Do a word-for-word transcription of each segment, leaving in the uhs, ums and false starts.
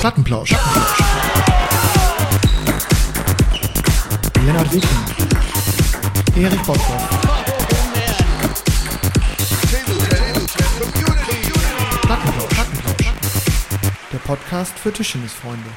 Plattenplausch. Lennart Wiking. Erich Bockhoff. Plattenplausch. Plattenplausch. Der Podcast für Tischtennisfreunde.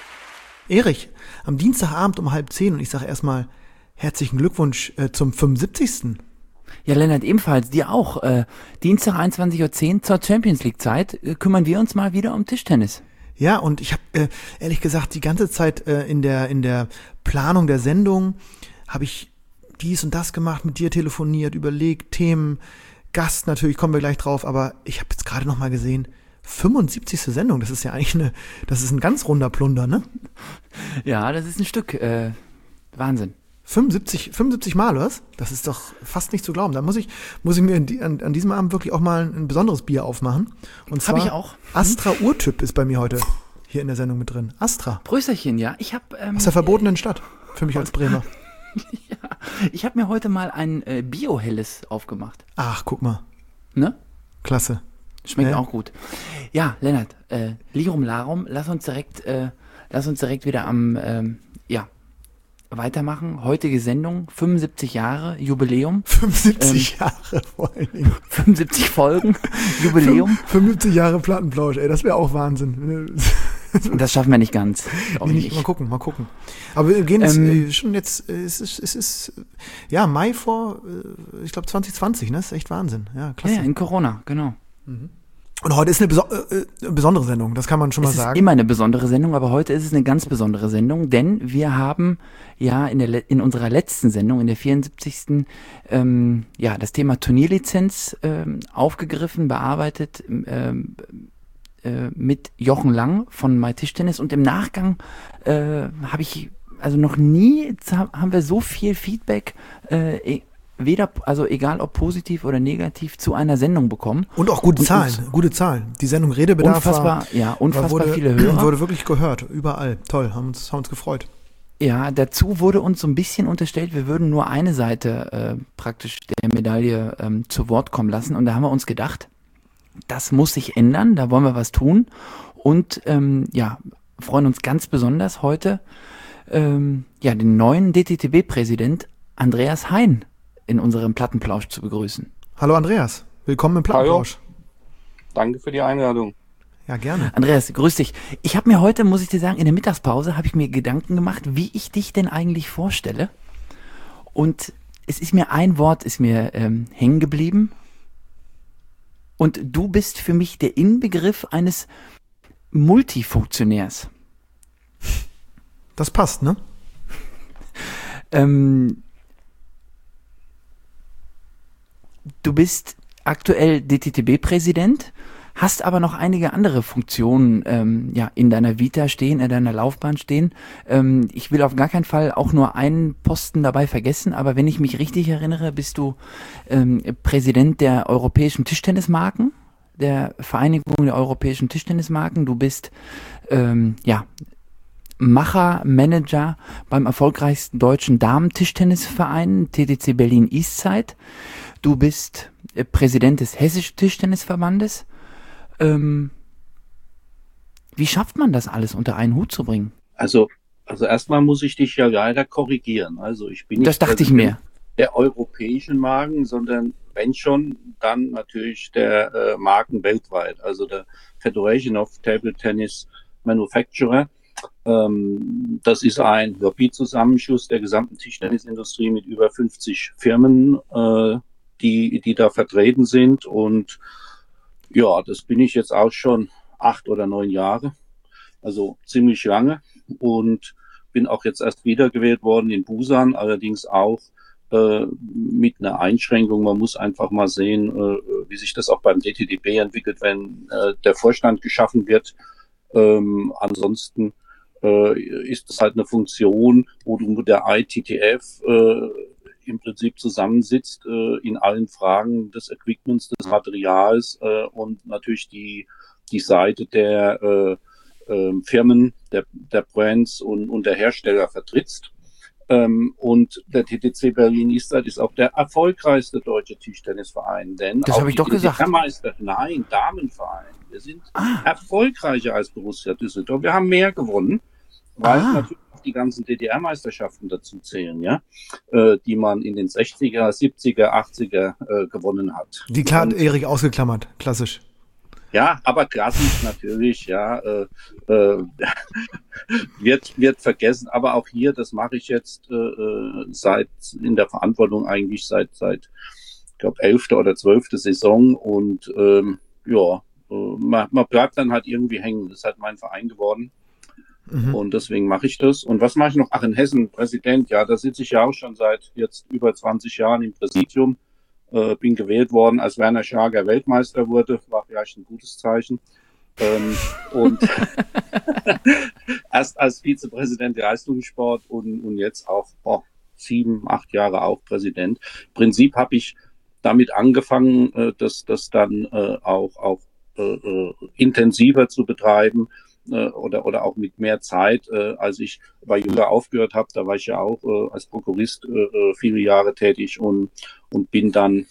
Erich, am Dienstagabend um halb zehn und ich sage erstmal herzlichen Glückwunsch äh, zum fünfundsiebzigsten Ja, Lennart, ebenfalls, dir auch. Äh, Dienstag einundzwanzig Uhr zehn zur Champions League Zeit äh, kümmern wir uns mal wieder um Tischtennis. Ja, und ich habe äh, ehrlich gesagt die ganze Zeit äh, in der in der Planung der Sendung habe ich dies und das gemacht, mit dir telefoniert, überlegt, Themen, Gast natürlich, kommen wir gleich drauf, aber ich habe jetzt gerade noch mal gesehen, fünfundsiebzigste Sendung, das ist ja eigentlich eine, das ist ein ganz runder Plunder, ne? Ja, das ist ein Stück, äh, Wahnsinn. fünfundsiebzig, fünfundsiebzig Mal, was? Das ist doch fast nicht zu glauben. Da muss ich, muss ich mir an, an diesem Abend wirklich auch mal ein besonderes Bier aufmachen. Und zwar Hab ich auch. Astra Urtyp ist bei mir heute hier in der Sendung mit drin. Astra. Prösterchen, ja. Ich habe ähm, aus der verbotenen Stadt, für mich als Bremer. ja, ich habe mir heute mal ein äh, Bio-Helles aufgemacht. Ach, guck mal. Ne? Klasse. Schmeckt Ja. auch gut. Ja, Lennart, äh, Lirum Larum, lass uns direkt, äh, lass uns direkt wieder am, ähm, ja, weitermachen. Heutige Sendung, fünfundsiebzig Jahre, Jubiläum. fünfundsiebzig ähm, Jahre vor allen Dingen. fünfundsiebzig Folgen, Jubiläum. fünfundsiebzig Jahre Plattenplausch, ey, das wäre auch Wahnsinn. Das schaffen wir nicht ganz. Nee, nicht. Mal gucken, mal gucken. Aber wir gehen jetzt ähm, schon jetzt, es ist, es ist, ja, Mai vor, ich glaube zwanzig zwanzig, ne? Das ist echt Wahnsinn. Ja, klasse. Ja, in Corona, genau. Mhm. Und heute ist eine beso- äh, besondere Sendung, das kann man schon mal es sagen. Es ist immer eine besondere Sendung, aber heute ist es eine ganz besondere Sendung, denn wir haben ja in, der Le- in unserer letzten Sendung, in der vierundsiebzigsten Ähm, ja, das Thema Turnierlizenz ähm, aufgegriffen, bearbeitet ähm, äh, mit Jochen Lang von MyTischtennis und im Nachgang äh, habe ich, also noch nie haben wir so viel Feedback äh, weder, also egal ob positiv oder negativ, zu einer Sendung bekommen. Und auch gute und Zahlen, gute Zahlen. Die Sendung Redebedarf unfassbar, war, ja, unfassbar wurde, viele Hörer. Wurde wirklich gehört, überall. Toll, haben uns, haben uns gefreut. Ja, dazu wurde uns so ein bisschen unterstellt, wir würden nur eine Seite äh, praktisch der Medaille ähm, zu Wort kommen lassen. Und da haben wir uns gedacht, das muss sich ändern, da wollen wir was tun. Und ähm, ja, freuen uns ganz besonders heute, ähm, ja, den neuen D T T B-Präsident Andreas Hein in unserem Plattenplausch zu begrüßen. Hallo Andreas, willkommen im Plattenplausch. Hallo. Danke für die Einladung. Ja, gerne. Andreas, grüß dich. Ich habe mir heute, muss ich dir sagen, in der Mittagspause habe ich mir Gedanken gemacht, wie ich dich denn eigentlich vorstelle. Und es ist mir ein Wort ist mir ähm, hängen geblieben. Und du bist für mich der Inbegriff eines Multifunktionärs. Das passt, ne? ähm, Du bist aktuell D T T B-Präsident, hast aber noch einige andere Funktionen ähm, ja, in deiner Vita stehen, in deiner Laufbahn stehen. Ähm, ich will auf gar keinen Fall auch nur einen Posten dabei vergessen, aber wenn ich mich richtig erinnere, bist du ähm, Präsident der Europäischen Tischtennismarken, der Vereinigung der Europäischen Tischtennismarken. Du bist ähm, ja Macher, Manager beim erfolgreichsten deutschen Damen-Tischtennisverein T T C Berlin Eastside. Du bist äh, Präsident des Hessischen Tischtennisverbandes. Ähm, wie schafft man das alles unter einen Hut zu bringen? Also, also erstmal muss ich dich ja leider korrigieren. Also ich bin Das nicht dachte ich mir. Der europäischen Marken, sondern wenn schon, dann natürlich der äh, Marken weltweit. Also der Federation of Table Tennis Manufacturer. Ähm, das ist ein Lobby-Zusammenschluss der gesamten Tischtennisindustrie mit über fünfzig Firmen, äh, die, die da vertreten sind. Und ja, das bin ich jetzt auch schon acht oder neun Jahre. Also ziemlich lange. Und bin auch jetzt erst wiedergewählt worden in Busan, allerdings auch äh, mit einer Einschränkung. Man muss einfach mal sehen, äh, wie sich das auch beim D T T B entwickelt, wenn äh, der Vorstand geschaffen wird. Ähm, ansonsten äh, ist es halt eine Funktion, wo du mit der I T T F äh, im Prinzip zusammensitzt äh, in allen Fragen des Equipments, des Materials äh, und natürlich die die Seite der äh, äh, Firmen, der, der Brands und, und der Hersteller vertrittst. Ähm, und der T T C Berlin Eastside ist auch der erfolgreichste deutsche Tischtennisverein, denn das habe ich doch gesagt. Meister, nein, Damenverein Wir sind ah. erfolgreicher als Borussia Düsseldorf. Wir haben mehr gewonnen, weil ah. natürlich auch die ganzen D D R-Meisterschaften dazu zählen, ja, äh, die man in den sechziger, siebziger, achtziger äh, gewonnen hat. Die klar hat Erik ausgeklammert, klassisch. Ja, aber klassisch natürlich, ja, äh, äh, wird wird vergessen. Aber auch hier, das mache ich jetzt äh, seit in der Verantwortung eigentlich seit seit ich glaube elfte oder zwölfte Saison und ähm, ja, äh, man, man bleibt dann halt irgendwie hängen. Das ist halt mein Verein geworden mhm. und deswegen mache ich das. Und was mache ich noch? Ach, in Hessen Präsident. Ja, da sitze ich ja auch schon seit jetzt über zwanzig Jahren im Präsidium. Äh, bin gewählt worden, als Werner Schager Weltmeister wurde, war vielleicht ein gutes Zeichen. Ähm, und erst als Vizepräsident der Leistungssport und, und jetzt auch oh, sieben, acht Jahre auch Präsident. Im Prinzip habe ich damit angefangen, äh, das, das dann äh, auch, auch äh, äh, intensiver zu betreiben äh, oder, oder auch mit mehr Zeit, äh, als ich bei Jura aufgehört habe. Da war ich ja auch äh, als Prokurist äh, viele Jahre tätig und und bin dann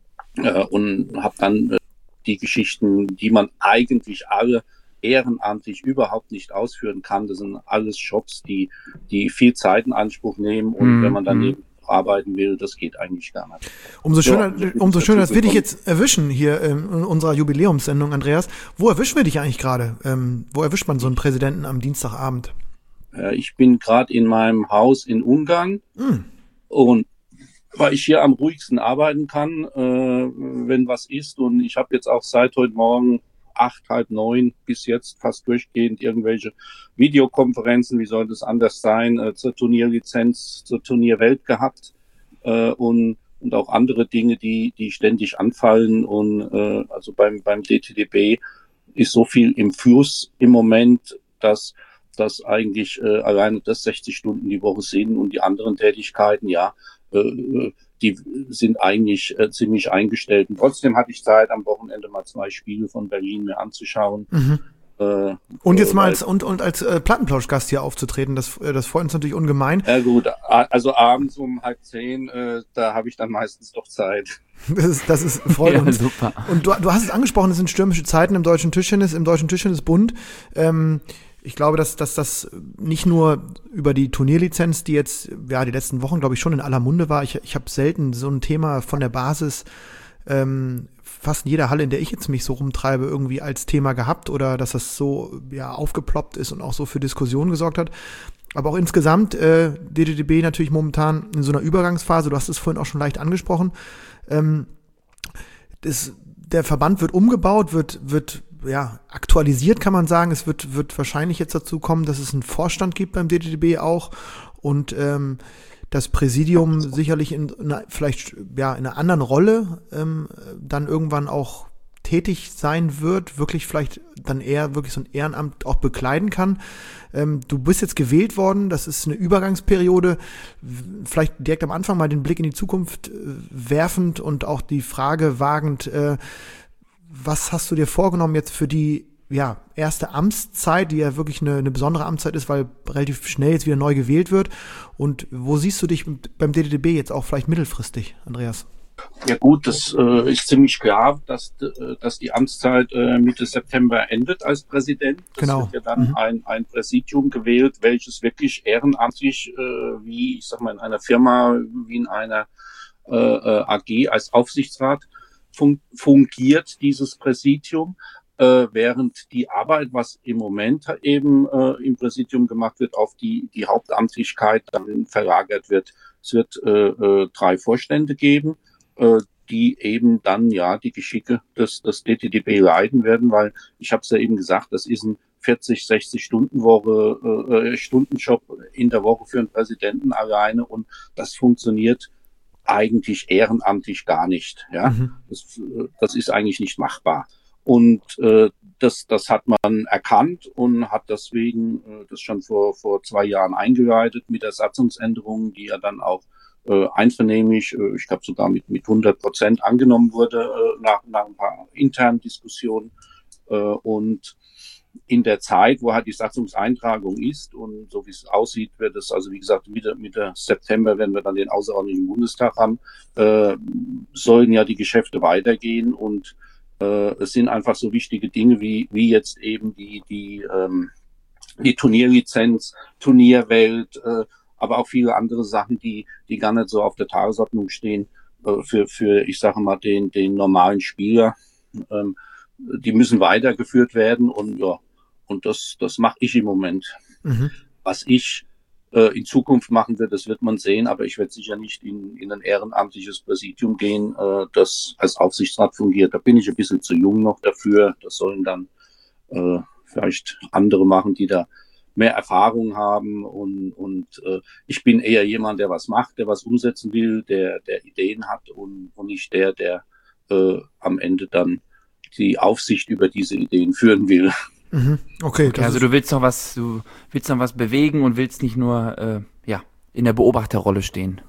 äh, und habe dann äh, die Geschichten, die man eigentlich alle ehrenamtlich überhaupt nicht ausführen kann. Das sind alles Jobs, die die viel Zeit in Anspruch nehmen und mm, wenn man daneben mm. arbeiten will, das geht eigentlich gar nicht. Umso schöner, so, umso schöner, dass wir dich jetzt erwischen hier ähm, in unserer Jubiläumssendung, Andreas. Wo erwischen wir dich eigentlich gerade? Ähm, wo erwischt man so einen Präsidenten am Dienstagabend? Ja, ich bin gerade in meinem Haus in Ungarn mm. und weil ich hier am ruhigsten arbeiten kann, äh, wenn was ist. Und ich habe jetzt auch seit heute Morgen acht, halb neun bis jetzt fast durchgehend irgendwelche Videokonferenzen, wie soll das anders sein, äh, zur Turnierlizenz, zur Turnierwelt gehabt äh, und und auch andere Dinge, die die ständig anfallen. Und äh, also beim beim D T D B ist so viel im Fluss im Moment, dass dass eigentlich äh, alleine das sechzig Stunden die Woche sind und die anderen Tätigkeiten, ja, äh, die sind eigentlich äh, ziemlich eingestellt. Und trotzdem hatte ich Zeit, am Wochenende mal zwei Spiele von Berlin mir anzuschauen. Mhm. Äh, und jetzt äh, mal als, und, und als äh, Plattenplauschgast hier aufzutreten, das, das freut uns natürlich ungemein. Ja gut, also abends um halb zehn, äh, da habe ich dann meistens doch Zeit. Das ist, das ist freut ja, uns. Super. Und du, du hast es angesprochen, es sind stürmische Zeiten im deutschen Tischtennis, im deutschen Tischtennisbund. Ähm, ich glaube, dass, dass das nicht nur über die Turnierlizenz, die jetzt ja die letzten Wochen, glaube ich, schon in aller Munde war. Ich, ich habe selten so ein Thema von der Basis ähm, fast in jeder Halle, in der ich jetzt mich so rumtreibe, irgendwie als Thema gehabt oder dass das so ja aufgeploppt ist und auch so für Diskussionen gesorgt hat. Aber auch insgesamt äh, D T D B natürlich momentan in so einer Übergangsphase. Du hast es vorhin auch schon leicht angesprochen. Ähm, das, der Verband wird umgebaut, wird wird ja aktualisiert, kann man sagen. Es wird wird wahrscheinlich jetzt dazu kommen, dass es einen Vorstand gibt beim D T D B auch und ähm, das Präsidium sicherlich in einer, vielleicht ja in einer anderen Rolle ähm, dann irgendwann auch tätig sein wird, wirklich vielleicht dann eher wirklich so ein Ehrenamt auch bekleiden kann. Ähm, du bist jetzt gewählt worden, das ist eine Übergangsperiode. Vielleicht direkt am Anfang mal den Blick in die Zukunft äh, werfend und auch die Frage wagend, äh, was hast du dir vorgenommen jetzt für die ja, erste Amtszeit, die ja wirklich eine, eine besondere Amtszeit ist, weil relativ schnell jetzt wieder neu gewählt wird. Und wo siehst du dich beim D T D B jetzt auch vielleicht mittelfristig, Andreas? Ja gut, das äh, ist ziemlich klar, dass, äh, dass die Amtszeit äh, Mitte September endet als Präsident. Das genau. wird ja dann mhm. ein, ein Präsidium gewählt, welches wirklich ehrenamtlich, äh, wie ich sag mal in einer Firma, wie in einer äh, äh, A G als Aufsichtsrat fun- fungiert, dieses Präsidium. Äh, während die Arbeit, was im Moment eben äh, im Präsidium gemacht wird, auf die die Hauptamtlichkeit dann verlagert wird. Es wird äh, äh, drei Vorstände geben, äh, die eben dann ja die Geschicke des, des D T D B leiten werden, weil ich habe es ja eben gesagt, das ist ein vierzig, sechzig Stunden Woche, äh, Stundenjob in der Woche für einen Präsidenten alleine und das funktioniert eigentlich ehrenamtlich gar nicht. Ja, mhm. das, das ist eigentlich nicht machbar. Und äh, das, das hat man erkannt und hat deswegen äh, das schon vor vor zwei Jahren eingeleitet mit der Satzungsänderung, die ja dann auch äh, einvernehmlich, äh, ich glaube sogar mit mit hundert Prozent angenommen wurde äh, nach nach ein paar internen Diskussionen. Äh, und in der Zeit, wo halt die Satzungseintragung ist und so wie es aussieht, wird es also wie gesagt Mitte Mitte September, wenn wir dann den außerordentlichen Bundestag haben, äh, sollen ja die Geschäfte weitergehen und Äh, es sind einfach so wichtige Dinge wie, wie jetzt eben die, die, ähm, die Turnierlizenz, Turnierwelt, äh, aber auch viele andere Sachen, die, die gar nicht so auf der Tagesordnung stehen, äh, für, für, ich sage mal, den, den normalen Spieler. Ähm, die müssen weitergeführt werden und ja, und das, das mache ich im Moment. Mhm. Was ich äh, in Zukunft machen wird, das wird man sehen, aber ich werde sicher nicht in, in ein ehrenamtliches Präsidium gehen, äh, das als Aufsichtsrat fungiert. Da bin ich ein bisschen zu jung noch dafür. Das sollen dann äh, vielleicht andere machen, die da mehr Erfahrung haben und, und äh, ich bin eher jemand, der was macht, der was umsetzen will, der, der Ideen hat und, und nicht der, der äh, am Ende dann die Aufsicht über diese Ideen führen will. Mhm. Okay, Okay, also du willst noch was, du willst noch was bewegen und willst nicht nur äh, ja in der Beobachterrolle stehen.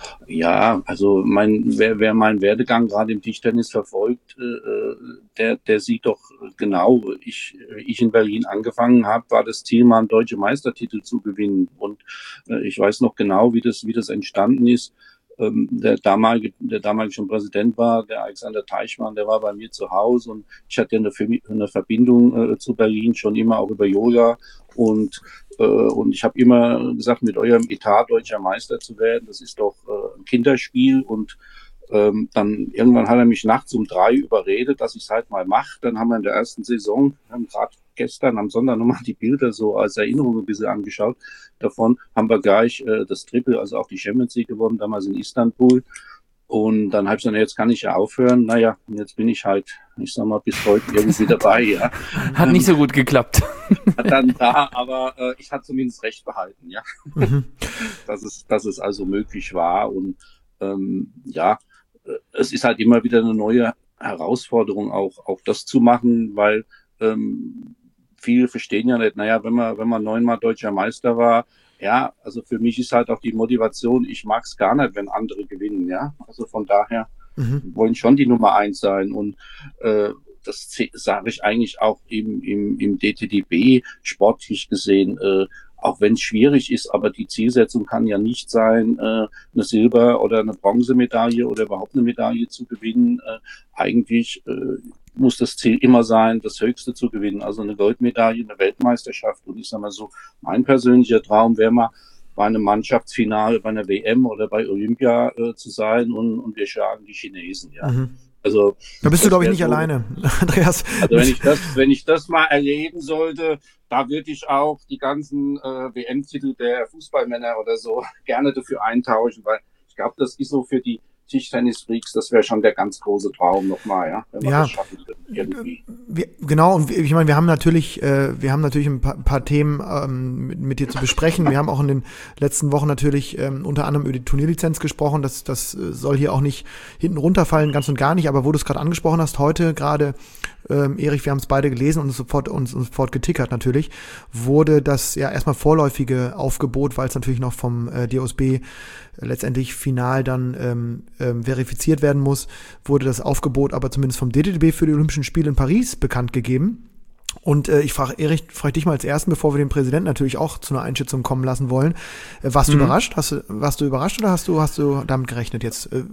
Ja, also mein, wer, wer meinen Werdegang gerade im Tischtennis verfolgt, äh, der, der sieht doch genau, ich, ich in Berlin angefangen habe, war das Ziel, mal einen deutschen Meistertitel zu gewinnen. Und äh, ich weiß noch genau, wie das, wie das entstanden ist. Ähm, der damalige, der damalige schon Präsident war, der Alexander Teichmann, der war bei mir zu Hause und ich hatte eine, eine Verbindung äh, zu Berlin schon immer auch über Yoga und äh, und ich habe immer gesagt, mit eurem Etat deutscher Meister zu werden, das ist doch äh, ein Kinderspiel und ähm, dann irgendwann hat er mich nachts um drei überredet, dass ich es halt mal mache. Dann haben wir in der ersten Saison, haben gerade gestern am Sonntag nochmal die Bilder so als Erinnerung ein bisschen angeschaut. Davon haben wir gleich äh, das Triple, also auch die Champions League gewonnen, damals in Istanbul. Und dann habe ich gesagt, jetzt kann ich ja aufhören. Naja, und jetzt bin ich halt, ich sag mal, bis heute irgendwie dabei. Ja. Hat nicht so gut geklappt. Hat dann da, aber äh, ich hatte zumindest recht behalten, ja. Mhm. dass, es, dass es also möglich war. Und ähm, ja, es ist halt immer wieder eine neue Herausforderung, auch, auch das zu machen, weil ähm, viele verstehen ja nicht, naja, wenn man, wenn man neunmal deutscher Meister war, ja, also für mich ist halt auch die Motivation, ich mag es gar nicht, wenn andere gewinnen, ja. Also von daher Mhm. wollen schon die Nummer eins sein und äh, das sage ich eigentlich auch im, im, im D T D B sportlich gesehen, äh, auch wenn es schwierig ist, aber die Zielsetzung kann ja nicht sein, äh, eine Silber- oder eine Bronzemedaille oder überhaupt eine Medaille zu gewinnen. Äh, eigentlich äh, muss das Ziel immer sein, das Höchste zu gewinnen, also eine Goldmedaille, eine Weltmeisterschaft. Und ich sage mal so, mein persönlicher Traum wäre mal, bei einem Mannschaftsfinale, bei einer W M oder bei Olympia äh, zu sein und, und wir schlagen die Chinesen, ja. Mhm. Also Da bist du, glaube ich, nicht so, alleine, Andreas. Also wenn ich das, wenn ich das mal erleben sollte, da würde ich auch die ganzen äh, W M-Titel der Fußballmänner oder so gerne dafür eintauschen, weil ich glaube, das ist so für die Tischtennis-Freaks, das wäre schon der ganz große Traum nochmal, ja, wenn man Ja. das schaffen würde, irgendwie. Wir, genau, und wir- ich meine, wir haben natürlich, äh, wir haben natürlich ein paar, paar Themen ähm, mit, mit dir zu besprechen. Wir haben auch in den letzten Wochen natürlich ähm, unter anderem über die Turnierlizenz gesprochen. Das, das äh, soll hier auch nicht hinten runterfallen, ganz und gar nicht. Aber wo du es gerade angesprochen hast, heute gerade, ähm, Erich, wir haben es beide gelesen und sofort uns, uns sofort getickert natürlich, wurde das ja erstmal vorläufige Aufgebot, weil es natürlich noch vom äh, D O S B letztendlich final dann ähm, ähm, verifiziert werden muss, wurde das Aufgebot aber zumindest vom D T D B für die Olympischen Spiele in Paris bekannt gegeben. Und äh, ich frage Erich, frage dich mal als Ersten, bevor wir den Präsidenten natürlich auch zu einer Einschätzung kommen lassen wollen. Äh, warst du Mhm. überrascht? Hast du, warst du überrascht oder hast du, hast du damit gerechnet jetzt? Äh,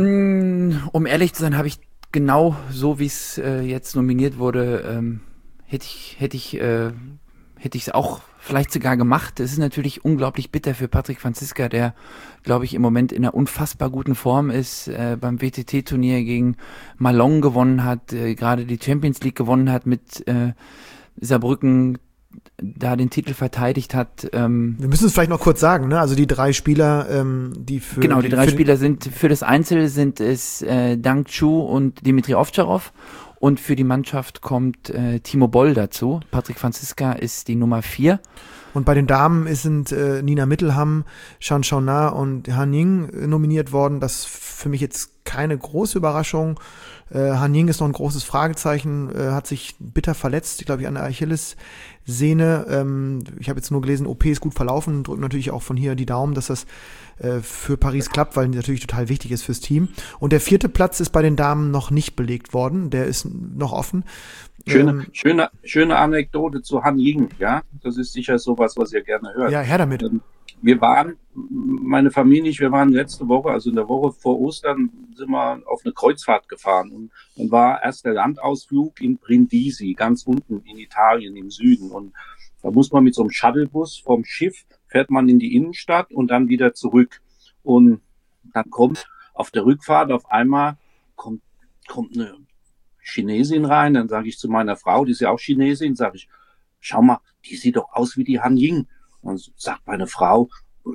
Mm, Um ehrlich zu sein, habe ich genau so, wie es äh, jetzt nominiert wurde, ähm, hätte ich, hätte ich, äh, hätte ich es auch vielleicht sogar gemacht. Es ist natürlich unglaublich bitter für Patrick Franziska, der, glaube ich, im Moment in einer unfassbar guten Form ist, äh, beim W T T-Turnier gegen Malone gewonnen hat, äh, gerade die Champions League gewonnen hat mit äh, Saarbrücken, da den Titel verteidigt hat. Ähm, wir müssen es vielleicht noch kurz sagen, ne? Also die drei Spieler, ähm, die für Genau, die drei für, Spieler sind, für das Einzel sind es äh, Dang Chu und Dimitri Ovtcharov und für die Mannschaft kommt äh, Timo Boll dazu. Patrick Franziska ist die Nummer vier. Und bei den Damen sind äh, Nina Mittelham, Shan Shaona und Han Ying äh, nominiert worden. Das ist für mich jetzt keine große Überraschung. Äh, Han Ying ist noch ein großes Fragezeichen, äh, hat sich bitter verletzt, glaube ich, an der Achillessehne. Ähm, ich habe jetzt nur gelesen, O P ist gut verlaufen, drücken natürlich auch von hier die Daumen, dass das äh, für Paris klappt, weil natürlich total wichtig ist fürs Team. Und der vierte Platz ist bei den Damen noch nicht belegt worden, der ist noch offen. Schöne, Ähm, schöne, schöne Anekdote zu Han Ying, ja. Das ist sicher sowas, was ihr gerne hört. ja, her damit. Ähm, Wir waren, meine Familie nicht, wir waren letzte Woche, also in der Woche vor Ostern, sind wir auf eine Kreuzfahrt gefahren und dann war erst der Landausflug in Brindisi, ganz unten in Italien im Süden. Und da muss man mit so einem Shuttlebus vom Schiff, fährt man in die Innenstadt und dann wieder zurück. Und dann kommt auf der Rückfahrt auf einmal kommt, kommt eine Chinesin rein. Dann sage ich zu meiner Frau, die ist ja auch Chinesin, sage ich, schau mal, die sieht doch aus wie die Han Ying. Und sagt meine Frau,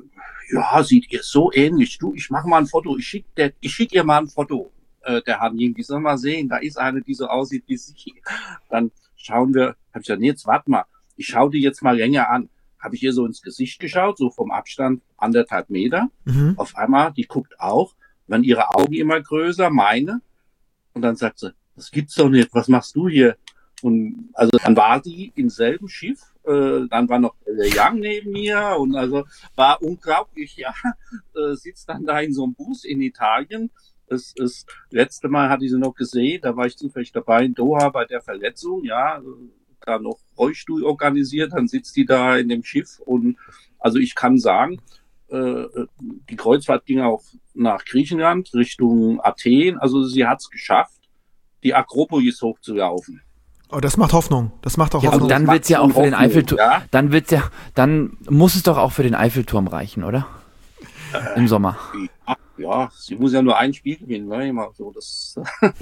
ja, sieht ihr so ähnlich. Du, ich mache mal ein Foto. Ich schicke der, ich schick ihr mal ein Foto äh, der Han Ying. Die soll mal sehen, da ist eine, die so aussieht wie sie. Dann schauen wir, hab ich gesagt, nee, jetzt warte mal. Ich schaue die jetzt mal länger an. Habe ich ihr so ins Gesicht geschaut, so vom Abstand anderthalb Meter. Mhm. Auf einmal, die guckt auch, werden ihre Augen immer größer, meine. Und dann sagt sie, das gibt's doch nicht, was machst du hier? Und also dann war die im selben Schiff, äh, dann war noch der Yang neben mir und also war unglaublich, ja, äh, sitzt dann da in so einem Bus in Italien. Das, das letzte Mal hatte ich sie noch gesehen, da war ich zufällig dabei in Doha bei der Verletzung, ja, da noch Rollstuhl organisiert, dann sitzt die da in dem Schiff und also ich kann sagen, äh, die Kreuzfahrt ging auch nach Griechenland, Richtung Athen, also sie hat es geschafft, die Akropolis hochzulaufen. Oh, das macht Hoffnung. Das macht auch ja, Hoffnung. Und dann wird's ja auch für den Eiffelturm. Ja? Dann wird's ja, dann muss es doch auch für den Eiffelturm reichen, oder? Äh, Im Sommer. Ja, ja, sie muss ja nur ein Spiel gewinnen, ne? Immer so, das.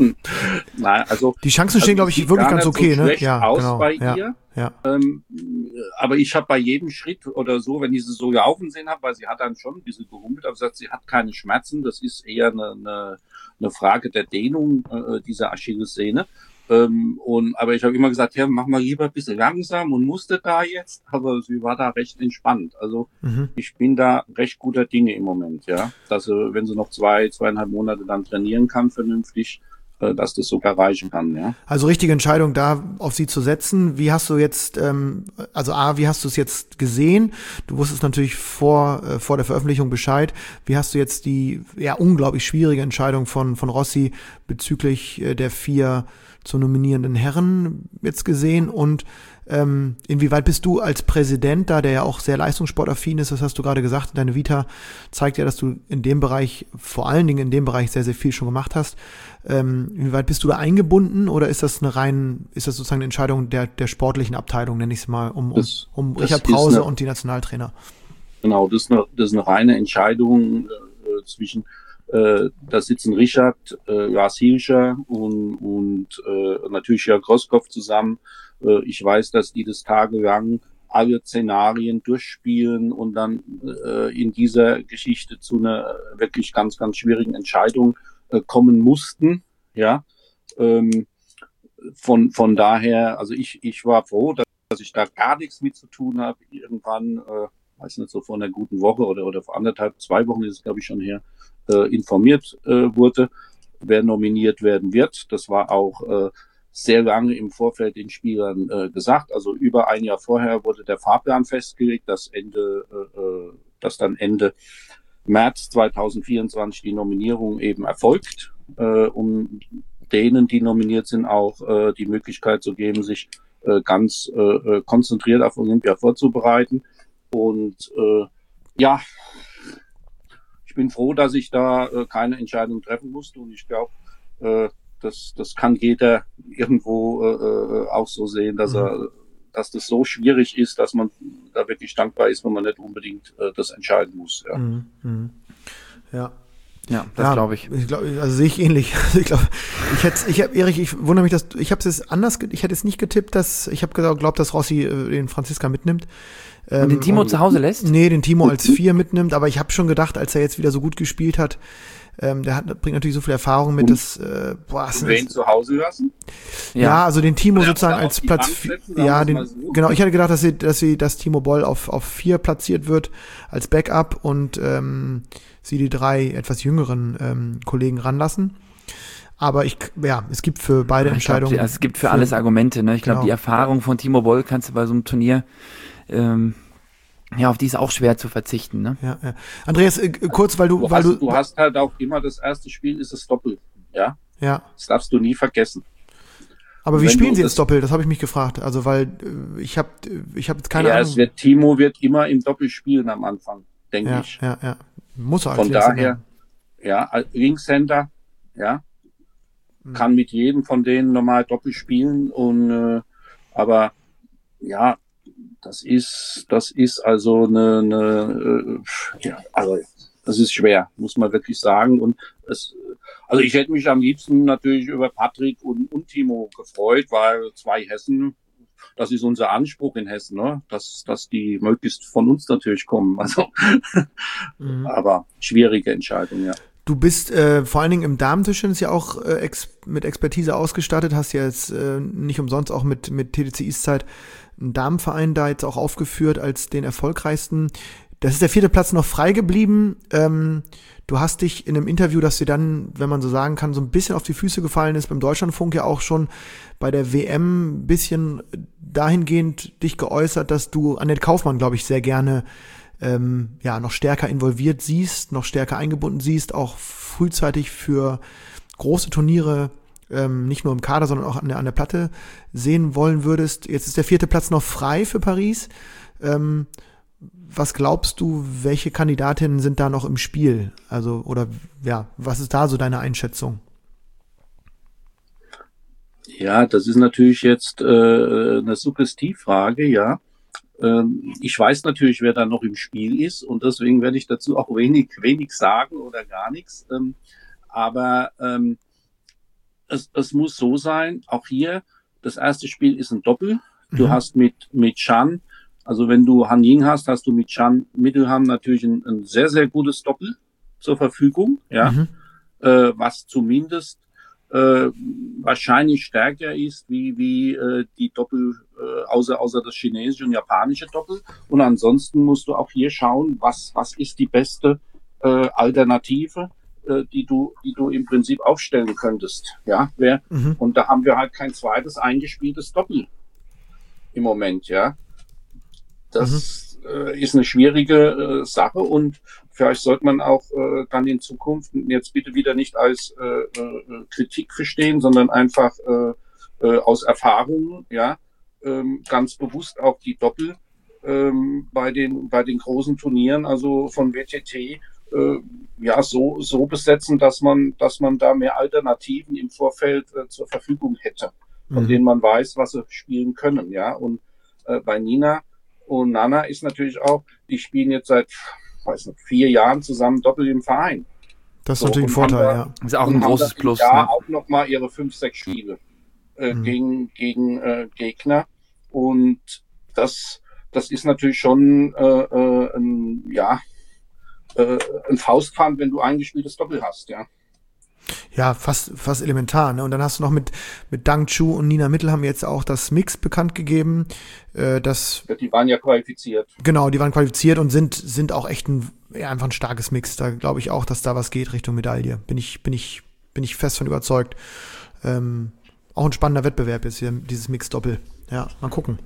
Nein, also. Die Chancen stehen, also, glaube ich, wirklich ganz okay, so ne? Ja, aus genau. bei ja, ihr. Ja. Ähm, aber ich habe bei jedem Schritt oder so, wenn ich sie so laufen sehen habe, weil sie hat dann schon ein bisschen gehumpelt, aber gesagt, sie hat keine Schmerzen. Das ist eher eine, eine, eine Frage der Dehnung äh, dieser Achillessehne. Ähm, und, aber ich habe immer gesagt, ja, mach mal lieber ein bisschen langsam und musste da jetzt. Aber sie war da recht entspannt. Also mhm. ich bin da recht guter Dinge im Moment, ja. Dass sie, wenn sie noch zwei, zweieinhalb Monate dann trainieren kann, vernünftig, äh, dass das sogar reichen kann, ja. Also richtige Entscheidung, da auf sie zu setzen. Wie hast du jetzt, ähm, also A, wie hast du es jetzt gesehen? Du wusstest natürlich vor, äh, vor der Veröffentlichung Bescheid. Wie hast du jetzt die ja unglaublich schwierige Entscheidung von, von Rossi bezüglich äh, der vier zu nominierenden Herren jetzt gesehen und ähm, inwieweit bist du als Präsident da, der ja auch sehr leistungssportaffin ist, das hast du gerade gesagt, deine Vita zeigt ja, dass du in dem Bereich, vor allen Dingen in dem Bereich sehr, sehr viel schon gemacht hast. Ähm, inwieweit bist du da eingebunden oder ist das eine rein, ist das sozusagen eine Entscheidung der, der sportlichen Abteilung, nenne ich es mal, um, um, das, um das Richard Brause eine, und die Nationaltrainer? Genau, das ist eine, das ist eine reine Entscheidung äh, zwischen Äh, da sitzen Richard, äh, Lars Hielscher und, und äh, natürlich Jörg Grosskopf zusammen. Äh, ich weiß, dass die das tagelang alle Szenarien durchspielen und dann äh, in dieser Geschichte zu einer wirklich ganz, ganz schwierigen Entscheidung äh, kommen mussten. Ja, ähm, von von daher, also ich ich war froh, dass, dass ich da gar nichts mit zu tun habe. Irgendwann, äh, weiß nicht, so vor einer guten Woche oder oder vor anderthalb, zwei Wochen ist es, glaube ich, schon her, äh, informiert äh, wurde, wer nominiert werden wird. Das war auch äh, sehr lange im Vorfeld den Spielern äh, gesagt. Also über ein Jahr vorher wurde der Fahrplan festgelegt, dass Ende, äh, dass dann Ende März zweitausendvierundzwanzig die Nominierung eben erfolgt, äh, um denen, die nominiert sind, auch äh, die Möglichkeit zu geben, sich äh, ganz äh, konzentriert auf Olympia vorzubereiten. Und äh, ja, ich bin froh, dass ich da äh, keine Entscheidung treffen musste. Und ich glaube, äh, das, das kann jeder irgendwo äh, auch so sehen, dass mhm. er, dass das so schwierig ist, dass man da wirklich dankbar ist, wenn man nicht unbedingt äh, das entscheiden muss. Ja. Mhm. Ja. Ja, das ja, glaube ich. Ich glaube, also sehe ich ähnlich. Ich glaube, ich hätte, ich habe Erich, ich wundere mich, dass ich habe es jetzt anders, ich hätte jetzt nicht getippt, dass ich habe geglaubt, dass Rossi äh, den Franziska mitnimmt. Ähm, und den Timo und, zu Hause lässt? Nee, den Timo als Vier mitnimmt, aber ich habe schon gedacht, als er jetzt wieder so gut gespielt hat, ähm, der hat, bringt natürlich so viel Erfahrung mit, dass äh, boah, und wen zu Hause lassen? Ja, ja, also den Timo sozusagen als Platz vier, ja, den, so. Genau, ich hatte gedacht, dass sie, dass sie, dass Timo Boll auf auf vier platziert wird als Backup und ähm, sie die drei etwas jüngeren ähm, Kollegen ranlassen. Aber ich, ja, es gibt für beide ich Entscheidungen. Glaub, es gibt für, für alles Argumente, ne? Ich glaube, genau. Die Erfahrung von Timo Boll kannst du bei so einem Turnier, ähm, ja, auf die ist auch schwer zu verzichten, ne? Ja, ja. Andreas, äh, kurz, weil du, du weil hast, du, du hast halt auch immer das erste Spiel ist das Doppel, ja? Ja. Das darfst du nie vergessen. Aber wie Wenn spielen du sie das- jetzt Doppel? Das habe ich mich gefragt. Also weil äh, ich habe ich habe jetzt keine ja, Ahnung. es wird, Timo wird immer im Doppel spielen am Anfang, denke ja, ich. ja, ja. Muss er als Von Linkshänder. daher, ja, als Linkshänder, ja, Mhm. kann mit jedem von denen normal Doppel spielen und äh, aber ja, das ist das ist also eine, eine äh, ja, also das ist schwer, muss man wirklich sagen. Und es, also ich hätte mich am liebsten natürlich über Patrick und, und Timo gefreut, weil zwei Hessen, das ist unser Anspruch in Hessen, ne? dass, dass die möglichst von uns natürlich kommen. Also, Mhm. aber schwierige Entscheidung, ja. Du bist äh, vor allen Dingen im Damentischtennis ja auch äh, ex mit Expertise ausgestattet, hast ja jetzt äh, nicht umsonst auch mit, mit T D C Eastside einen Damenverein da jetzt auch aufgeführt als den erfolgreichsten. Das ist der vierte Platz noch frei geblieben. Ähm, du hast dich in einem Interview, das dir dann, wenn man so sagen kann, so ein bisschen auf die Füße gefallen ist, beim Deutschlandfunk ja auch schon bei der W M ein bisschen dahingehend dich geäußert, dass du Annette Kaufmann, glaube ich, sehr gerne ähm, ja noch stärker involviert siehst, noch stärker eingebunden siehst, auch frühzeitig für große Turniere ähm, nicht nur im Kader, sondern auch an der, an der Platte sehen wollen würdest. Jetzt ist der vierte Platz noch frei für Paris. Ähm, was glaubst du, welche Kandidatinnen sind da noch im Spiel? Also, oder ja, was ist da so deine Einschätzung? Ja, das ist natürlich jetzt äh, eine Suggestivfrage, ja. Ähm, ich weiß natürlich, wer da noch im Spiel ist und deswegen werde ich dazu auch wenig, wenig sagen oder gar nichts. Ähm, aber ähm, es, es muss so sein, auch hier, das erste Spiel ist ein Doppel. Du Mhm. hast mit, mit Chan, also wenn du Han Ying hast, hast du mit Chan Mittelham natürlich ein, ein sehr, sehr gutes Doppel zur Verfügung, ja, Mhm. äh, was zumindest äh, wahrscheinlich stärker ist wie wie äh, die Doppel äh, außer außer das chinesische und japanische Doppel. Und ansonsten musst du auch hier schauen, was was ist die beste äh, Alternative, äh, die du die du im Prinzip aufstellen könntest. Ja, wer Mhm. und da haben wir halt kein zweites eingespieltes Doppel im Moment. Ja, das äh, ist eine schwige äh, Sache und vielleicht sollte man auch äh, dann in Zukunft jetzt bitte wieder nicht als äh, äh, Kritik verstehen, sondern einfach äh, äh, aus Erfahrung, ja, ähm, ganz bewusst auch die Doppel ähm, bei den bei den großen Turnieren, also von W T T, äh, ja so so besetzen, dass man dass man da mehr Alternativen im Vorfeld äh, zur Verfügung hätte, von Mhm. denen man weiß, was sie spielen können, ja. Und äh, bei Nina und Nana ist natürlich auch, die spielen jetzt seit, weiß nicht, vier Jahren zusammen Doppel im Verein. Das ist So, natürlich ein und Vorteil, haben da- ja. Ist auch und ein haben großes da im Plus. Jahr Ne? auch nochmal ihre fünf, sechs Spiele äh, Mhm. gegen, gegen äh, Gegner. Und das, das ist natürlich schon äh, äh, ein, ja, äh, ein Faustpfand, wenn du eingespieltes Doppel hast, ja. Ja, fast, fast elementar. Ne? Und dann hast du noch mit, mit Dang Chu und Nina Mittel haben jetzt auch das Mix bekannt gegeben. Äh, das, Die waren ja qualifiziert. genau, die waren qualifiziert und sind, sind auch echt ein, ja, einfach ein starkes Mix. Da glaube ich auch, dass da was geht Richtung Medaille. Bin ich, bin ich, bin ich fest von überzeugt. Ähm, auch ein spannender Wettbewerb ist hier, dieses Mix-Doppel. Ja, mal gucken.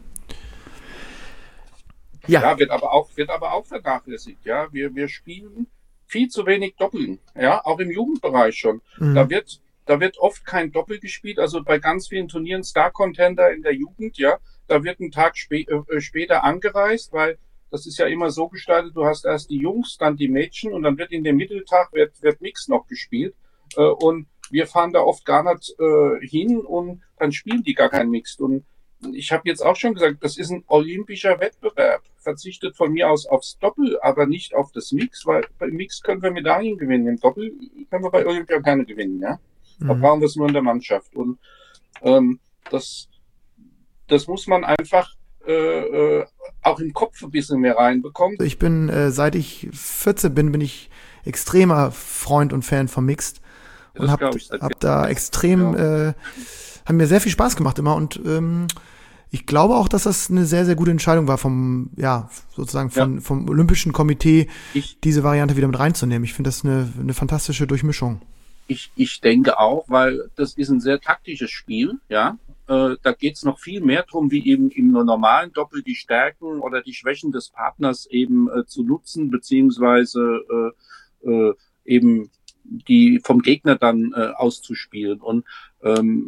Ja, Ja, wird aber auch, wird aber auch vernachlässigt, ja. Wir, wir spielen viel zu wenig Doppeln, ja, auch im Jugendbereich schon. Mhm. Da wird, da wird oft kein Doppel gespielt, also bei ganz vielen Turnieren Star Contender in der Jugend, ja, da wird ein Tag spä äh, später angereist, weil das ist ja immer so gestaltet, du hast erst die Jungs, dann die Mädchen und dann wird in dem Mitteltag wird, wird Mix noch gespielt, äh, und wir fahren da oft gar nicht äh, hin und dann spielen die gar kein Mix. Und ich habe jetzt auch schon gesagt, das ist ein olympischer Wettbewerb. Verzichtet von mir aus aufs Doppel, aber nicht auf das Mix, weil beim Mix können wir Medaillen gewinnen. Im Doppel können wir bei Olympia keine gewinnen, ja. Da Mhm. brauchen wir es nur in der Mannschaft. Und ähm, das, das muss man einfach äh, äh, auch im Kopf ein bisschen mehr reinbekommen. Ich bin, äh, seit ich vierzehn bin, bin ich extremer Freund und Fan vom Mixed. Und Das hab, glaub ich, seit hab da extrem, äh, haben mir sehr viel Spaß gemacht immer und ähm, ich glaube auch, dass das eine sehr, sehr gute Entscheidung war vom, ja, sozusagen von, vom Olympischen Komitee, Ich, diese Variante wieder mit reinzunehmen. Ich finde das eine, eine fantastische Durchmischung. ich, ich denke auch, weil das ist ein sehr taktisches Spiel, ja. Äh, da geht es noch viel mehr drum, wie eben im normalen Doppel die Stärken oder die Schwächen des Partners eben äh, zu nutzen, beziehungsweise äh, äh, eben die vom Gegner dann äh, auszuspielen. Und ähm,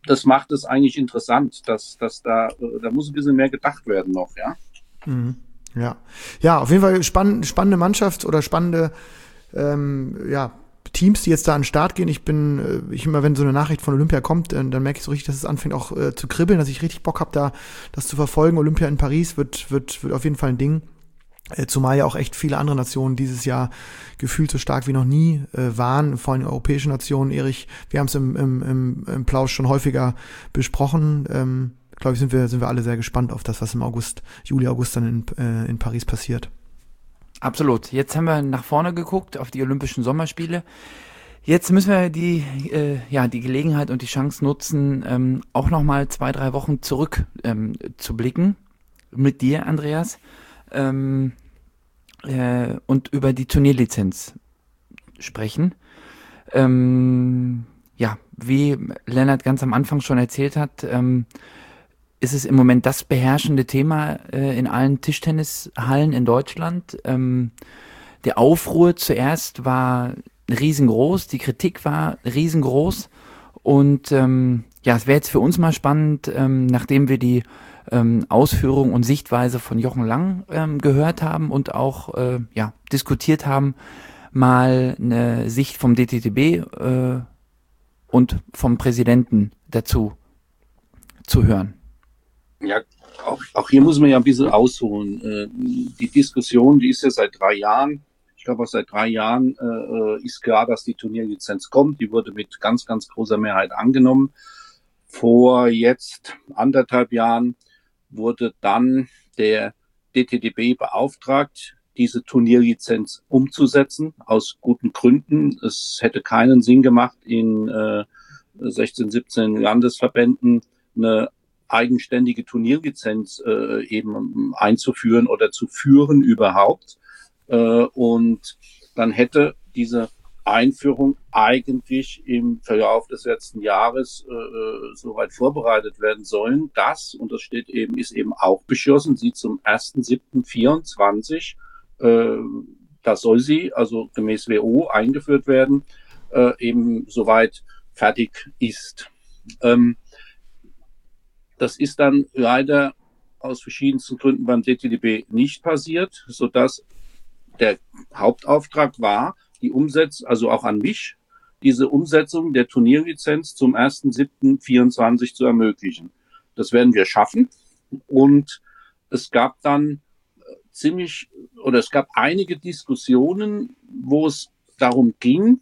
das macht es eigentlich interessant, dass, dass da, da muss ein bisschen mehr gedacht werden noch, ja. Mhm. Ja, ja, auf jeden Fall spann spannende Mannschaft oder spannende ähm, ja, Teams, die jetzt da an den Start gehen. Ich bin, ich immer, wenn so eine Nachricht von Olympia kommt, dann, dann merke ich so richtig, dass es anfängt auch äh, zu kribbeln, dass ich richtig Bock habe, da das zu verfolgen. Olympia in Paris wird, wird, wird auf jeden Fall ein Ding. Äh, zumal ja auch echt viele andere Nationen dieses Jahr gefühlt so stark wie noch nie äh, waren, vor allem europäische Nationen. Erich, wir haben es im, im, im, im Plausch schon häufiger besprochen. Ähm, glaube ich, sind wir, sind wir alle sehr gespannt auf das, was im August, Juli, August dann in, äh, in Paris passiert. Absolut. Jetzt haben wir nach vorne geguckt auf die Olympischen Sommerspiele. Jetzt müssen wir die, äh, ja, die Gelegenheit und die Chance nutzen, ähm, auch nochmal zwei, drei Wochen zurück ähm, zu blicken mit dir, Andreas, ähm, äh, und über die Turnierlizenz sprechen. Ähm, ja, wie Lennart ganz am Anfang schon erzählt hat, ähm, ist es im Moment das beherrschende Thema äh, in allen Tischtennishallen in Deutschland. Ähm, der Aufruhr zuerst war riesengroß, die Kritik war riesengroß und ähm, ja, es wäre jetzt für uns mal spannend, ähm, nachdem wir die ähm, Ausführung und Sichtweise von Jochen Lang ähm, gehört haben und auch äh, ja, diskutiert haben, mal eine Sicht vom D T T B äh, und vom Präsidenten dazu zu hören. Ja, auch, auch hier muss man ja ein bisschen ausholen. Äh, die Diskussion, die ist ja seit drei Jahren. Ich glaube, auch seit drei Jahren äh, ist klar, dass die Turnierlizenz kommt. Die wurde mit ganz, ganz großer Mehrheit angenommen. Vor jetzt anderthalb Jahren wurde dann der D T T B beauftragt, diese Turnierlizenz umzusetzen, aus guten Gründen. Es hätte keinen Sinn gemacht, in äh, sechzehn, siebzehn Landesverbänden eine eigenständige Turnierlizenz äh, eben einzuführen oder zu führen überhaupt. Äh, und dann hätte diese Einführung eigentlich im Verlauf des letzten Jahres äh, soweit vorbereitet werden sollen. Das, und das steht eben, ist eben auch beschlossen, sie zum ersten siebten vierundzwanzig, äh, da soll sie, also gemäß W O, eingeführt werden, äh, eben soweit fertig ist. Ähm, Das ist dann leider aus verschiedensten Gründen beim D T T B nicht passiert, sodass der Hauptauftrag war, die Umsetzung, also auch an mich, diese Umsetzung der Turnierlizenz zum ersten siebten vierundzwanzig zu ermöglichen. Das werden wir schaffen. Und es gab dann ziemlich, oder es gab einige Diskussionen, wo es darum ging,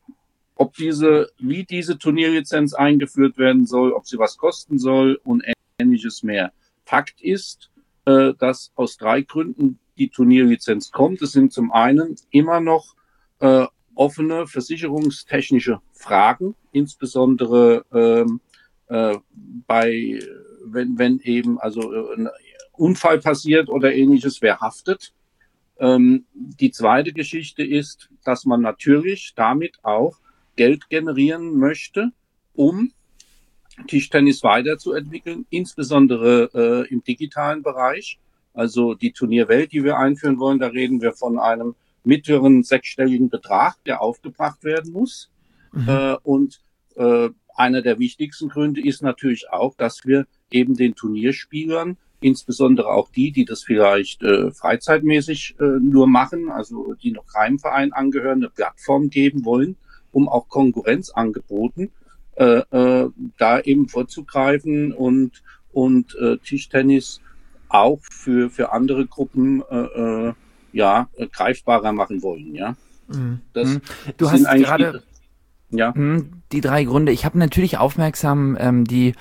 ob diese, wie diese Turnierlizenz eingeführt werden soll, ob sie was kosten soll und ähnliches mehr. Fakt ist, äh, dass aus drei Gründen die Turnierlizenz kommt. Es sind zum einen immer noch äh, offene versicherungstechnische Fragen, insbesondere ähm, äh, bei, wenn, wenn eben also äh, ein Unfall passiert oder ähnliches, wer haftet. Ähm, die zweite Geschichte ist, dass man natürlich damit auch Geld generieren möchte, um Tischtennis weiterzuentwickeln, insbesondere äh, im digitalen Bereich. Also die Turnierwelt, die wir einführen wollen, da reden wir von einem mittleren sechsstelligen Betrag, der aufgebracht werden muss. Mhm. Äh, und äh, einer der wichtigsten Gründe ist natürlich auch, dass wir eben den Turnierspielern, insbesondere auch die, die das vielleicht äh, freizeitmäßig äh, nur machen, also die noch keinem Verein angehören, eine Plattform geben wollen, um auch Konkurrenzangeboten äh, äh, da eben vorzugreifen und und äh, Tischtennis auch für für andere Gruppen äh, äh, ja äh, greifbarer machen wollen, ja. Mhm. Das du hast gerade die, ja die drei Gründe. Ich habe natürlich aufmerksam ähm, die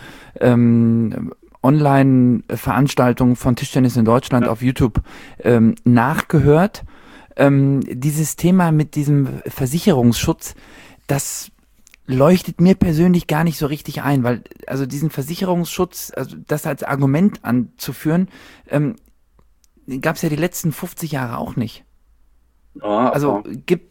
ähm, Online-Veranstaltungen von Tischtennis in Deutschland ja. auf YouTube ähm, nachgehört. Ähm, dieses Thema mit diesem Versicherungsschutz, das leuchtet mir persönlich gar nicht so richtig ein, weil also diesen Versicherungsschutz, also das als Argument anzuführen, ähm, gab es ja die letzten fünfzig Jahre auch nicht. Ah, also gibt,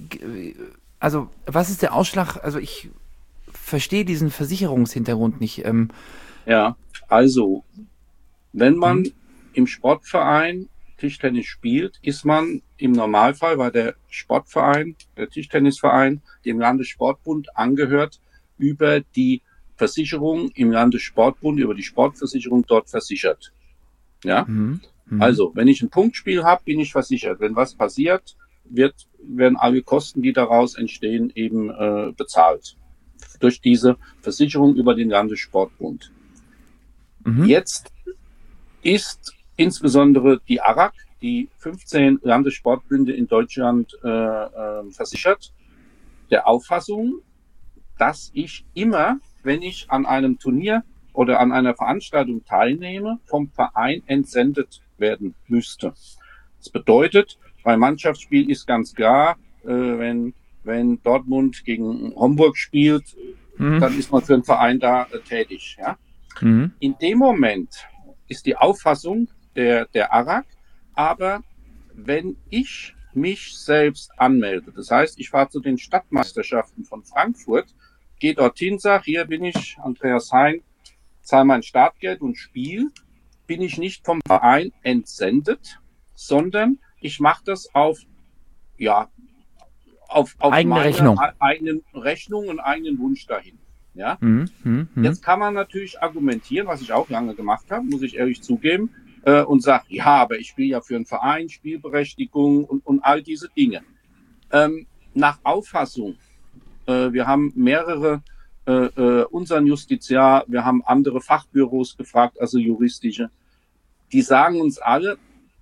also was ist der Ausschlag? Also ich verstehe diesen Versicherungshintergrund nicht. Ähm, ja, also wenn man hm? im Sportverein Tischtennis spielt, ist man im Normalfall, weil der Sportverein, der Tischtennisverein, dem Landessportbund angehört, über die Versicherung im Landessportbund über die Sportversicherung dort versichert. Ja, mhm. Mhm. Also wenn ich ein Punktspiel habe, bin ich versichert. Wenn was passiert, wird, werden alle Kosten, die daraus entstehen, eben äh, bezahlt durch diese Versicherung über den Landessportbund. Mhm. Jetzt ist insbesondere die A R A C, die fünfzehn Landessportbünde in Deutschland äh, äh, versichert, der Auffassung, dass ich immer, wenn ich an einem Turnier oder an einer Veranstaltung teilnehme, vom Verein entsendet werden müsste. Das bedeutet, beim Mannschaftsspiel ist ganz klar, äh, wenn, wenn Dortmund gegen Homburg spielt, mhm. dann ist man für den Verein da äh, tätig. Ja? Mhm. In dem Moment ist die Auffassung der, der A R A C, aber wenn ich mich selbst anmelde, das heißt, ich fahre zu den Stadtmeisterschaften von Frankfurt, gehe dorthin, sage, hier bin ich, Andreas Hein, zahle mein Startgeld und spiele, bin ich nicht vom Verein entsendet, sondern ich mache das auf, ja, auf, auf eigene meine Rechnung. eigenen Rechnung und eigenen Wunsch dahin. Ja? Mhm, mh, mh. Jetzt kann man natürlich argumentieren, was ich auch lange gemacht habe, muss ich ehrlich zugeben, äh, und sage, ja, aber ich spiele ja für einen Verein, Spielberechtigung und, und all diese Dinge. Ähm, nach Auffassung, äh, wir haben mehrere, äh, äh, unseren Justiziar, wir haben andere Fachbüros gefragt, also juristische, die sagen uns alle,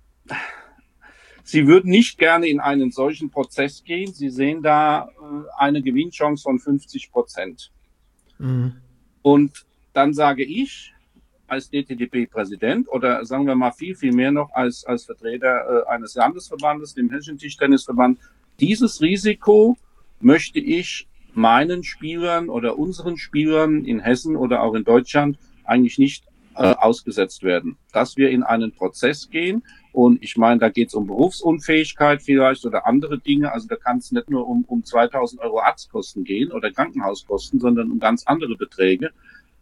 sie würden nicht gerne in einen solchen Prozess gehen. Sie sehen da äh, eine Gewinnchance von fünfzig Prozent. Mhm. Und dann sage ich als D T D B-Präsident oder sagen wir mal viel, viel mehr noch als, als Vertreter äh, eines Landesverbandes, dem Hessischen Tischtennisverband, dieses Risiko möchte ich meinen Spielern oder unseren Spielern in Hessen oder auch in Deutschland eigentlich nicht äh, ausgesetzt werden. Dass wir in einen Prozess gehen und ich meine, da geht es um Berufsunfähigkeit vielleicht oder andere Dinge, also da kann es nicht nur um, um zweitausend Euro Arztkosten gehen oder Krankenhauskosten, sondern um ganz andere Beträge.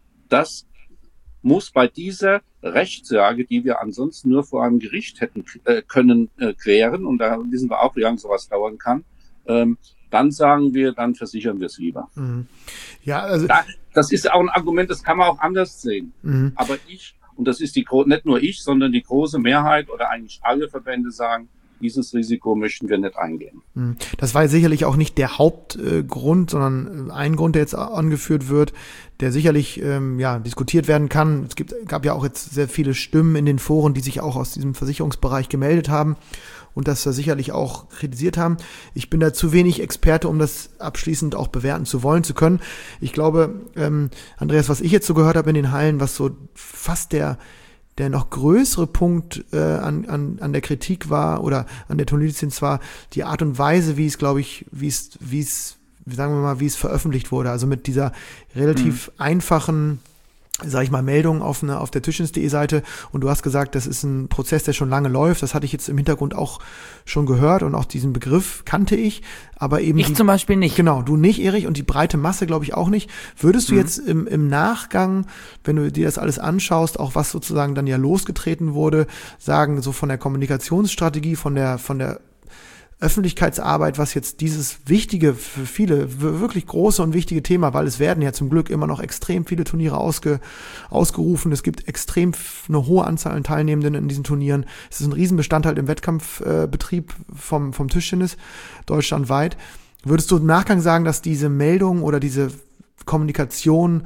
Das muss bei dieser Rechtslage, die wir ansonsten nur vor einem Gericht hätten äh, können äh, klären, und da wissen wir auch, wie lange sowas dauern kann, ähm, dann sagen wir, dann versichern wir es lieber. Mhm. Ja, also da, das ist auch ein Argument, das kann man auch anders sehen. Mhm. Aber ich, und das ist die nicht nur ich, sondern die große Mehrheit oder eigentlich alle Verbände sagen, dieses Risiko möchten wir nicht eingehen. Das war sicherlich auch nicht der Hauptgrund, sondern ein Grund, der jetzt angeführt wird, der sicherlich ähm, ja diskutiert werden kann. Es gibt, gab ja auch jetzt sehr viele Stimmen in den Foren, die sich auch aus diesem Versicherungsbereich gemeldet haben und das da sicherlich auch kritisiert haben. Ich bin da zu wenig Experte, um das abschließend auch bewerten zu wollen, zu können. Ich glaube, ähm, Andreas, was ich jetzt so gehört habe in den Hallen, was so fast der der noch größere Punkt äh, an, an, an der Kritik war oder an der Turnierlizenz war die Art und Weise, wie es, glaube ich, wie es, wie es, sagen wir mal, wie es veröffentlicht wurde. Also mit dieser relativ mhm. einfachen, sage ich mal, Meldung auf, eine, auf der Tischtennis punkt de Seite. Und du hast gesagt, das ist ein Prozess, der schon lange läuft. Das hatte ich jetzt im Hintergrund auch schon gehört und auch diesen Begriff kannte ich. Aber eben ich die, zum Beispiel nicht. Genau, du nicht, Erich, und die breite Masse, glaube ich, auch nicht. Würdest du mhm. jetzt im, im Nachgang, wenn du dir das alles anschaust, auch was sozusagen dann ja losgetreten wurde, sagen, so von der Kommunikationsstrategie, von der, von der Öffentlichkeitsarbeit, was jetzt dieses wichtige, für viele wirklich große und wichtige Thema, weil es werden ja zum Glück immer noch extrem viele Turniere ausge, ausgerufen. Es gibt extrem eine hohe Anzahl an Teilnehmenden in diesen Turnieren. Es ist ein Riesenbestandteil im Wettkampfbetrieb äh, vom, vom Tischtennis deutschlandweit. Würdest du im Nachgang sagen, dass diese Meldung oder diese Kommunikation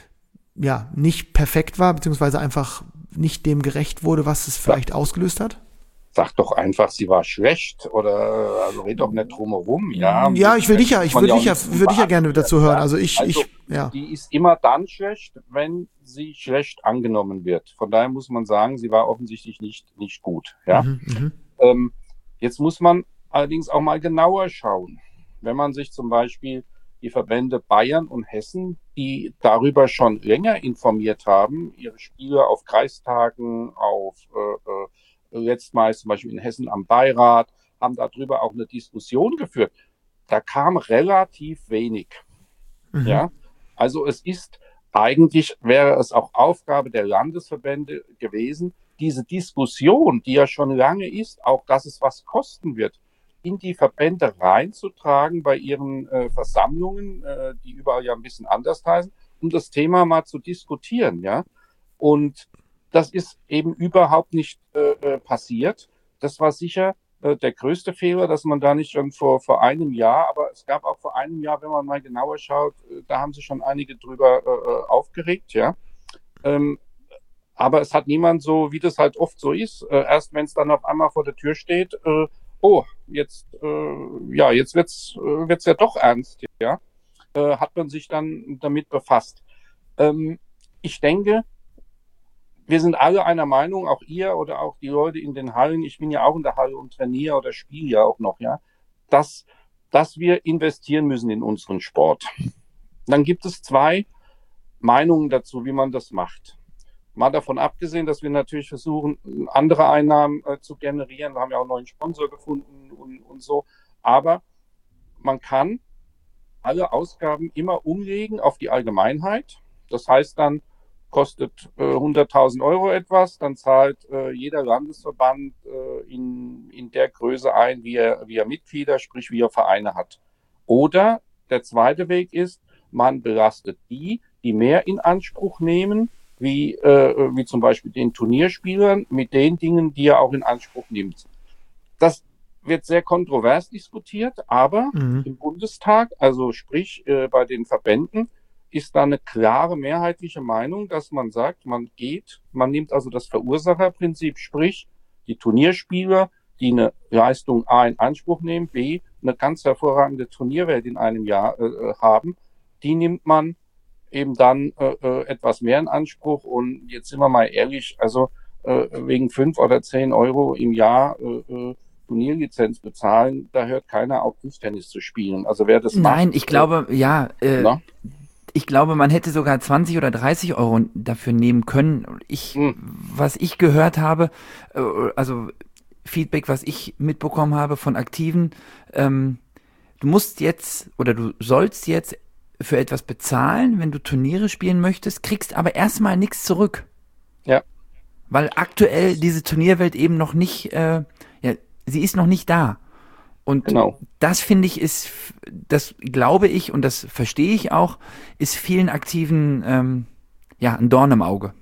ja nicht perfekt war, beziehungsweise einfach nicht dem gerecht wurde, was es vielleicht ja. ausgelöst hat? Sag doch einfach, sie war schlecht oder also red doch nicht drumherum, ja. Ja, ich will dich ja, ich würde dich ja, würde dich ja gerne dazu hören. Also ich, also, ich, ja. Die ist immer dann schlecht, wenn sie schlecht angenommen wird. Von daher muss man sagen, sie war offensichtlich nicht nicht gut, ja. Mhm, ähm, jetzt muss man allerdings auch mal genauer schauen. Wenn man sich zum Beispiel die Verbände Bayern und Hessen, die darüber schon länger informiert haben, ihre Spieler auf Kreistagen, auf äh, äh, letztmals zum Beispiel in Hessen am Beirat, haben darüber auch eine Diskussion geführt. Da kam relativ wenig. Mhm. Ja, also es ist eigentlich, wäre es auch Aufgabe der Landesverbände gewesen, diese Diskussion, die ja schon lange ist, auch dass es was kosten wird, in die Verbände reinzutragen bei ihren äh, Versammlungen, äh, die überall ja ein bisschen anders heißen, um das Thema mal zu diskutieren, ja. Und das ist eben überhaupt nicht äh, passiert. Das war sicher äh, der größte Fehler, dass man da nicht schon vor, vor einem Jahr, aber es gab auch vor einem Jahr, wenn man mal genauer schaut, äh, da haben sich schon einige drüber äh, aufgeregt, ja. Ähm, aber es hat niemand so, wie das halt oft so ist, äh, erst wenn es dann auf einmal vor der Tür steht, äh, oh, jetzt, äh, ja, jetzt wird's, äh, wird's ja doch ernst, ja, äh, hat man sich dann damit befasst. Ähm, ich denke, wir sind alle einer Meinung, auch ihr oder auch die Leute in den Hallen, ich bin ja auch in der Halle und trainiere oder spiele ja auch noch, ja, dass, dass wir investieren müssen in unseren Sport. Dann gibt es zwei Meinungen dazu, wie man das macht. Mal davon abgesehen, dass wir natürlich versuchen, andere Einnahmen äh, zu generieren. Wir haben ja auch einen neuen Sponsor gefunden und, und so. Aber man kann alle Ausgaben immer umlegen auf die Allgemeinheit. Das heißt dann, kostet äh, hunderttausend Euro etwas, dann zahlt äh, jeder Landesverband äh, in, in der Größe ein, wie er, wie er Mitglieder, sprich wie er Vereine hat. Oder der zweite Weg ist, man belastet die, die mehr in Anspruch nehmen, wie, äh, wie zum Beispiel den Turnierspielern, mit den Dingen, die er auch in Anspruch nimmt. Das wird sehr kontrovers diskutiert, aber mhm. im Bundestag, also sprich äh, bei den Verbänden, ist da eine klare mehrheitliche Meinung, dass man sagt, man geht, man nimmt also das Verursacherprinzip, sprich die Turnierspieler, die eine Leistung A in Anspruch nehmen, B eine ganz hervorragende Turnierwelt in einem Jahr äh, haben, die nimmt man eben dann äh, etwas mehr in Anspruch. Und jetzt sind wir mal ehrlich, also äh, wegen fünf oder zehn Euro im Jahr äh, Turnierlizenz bezahlen, da hört keiner auf, Tischtennis zu spielen. Also wer das Nein, macht, ich glaube, äh, ja, äh, ich glaube, man hätte sogar zwanzig oder dreißig Euro dafür nehmen können. Ich, hm. was ich gehört habe, äh, also Feedback, was ich mitbekommen habe von Aktiven, ähm, du musst jetzt oder du sollst jetzt für etwas bezahlen, wenn du Turniere spielen möchtest, kriegst aber erstmal nichts zurück. Ja. Weil aktuell diese Turnierwelt eben noch nicht, äh, ja, sie ist noch nicht da. Und genau. Das finde ich ist, das glaube ich und das verstehe ich auch, ist vielen Aktiven ähm, ja ein Dorn im Auge.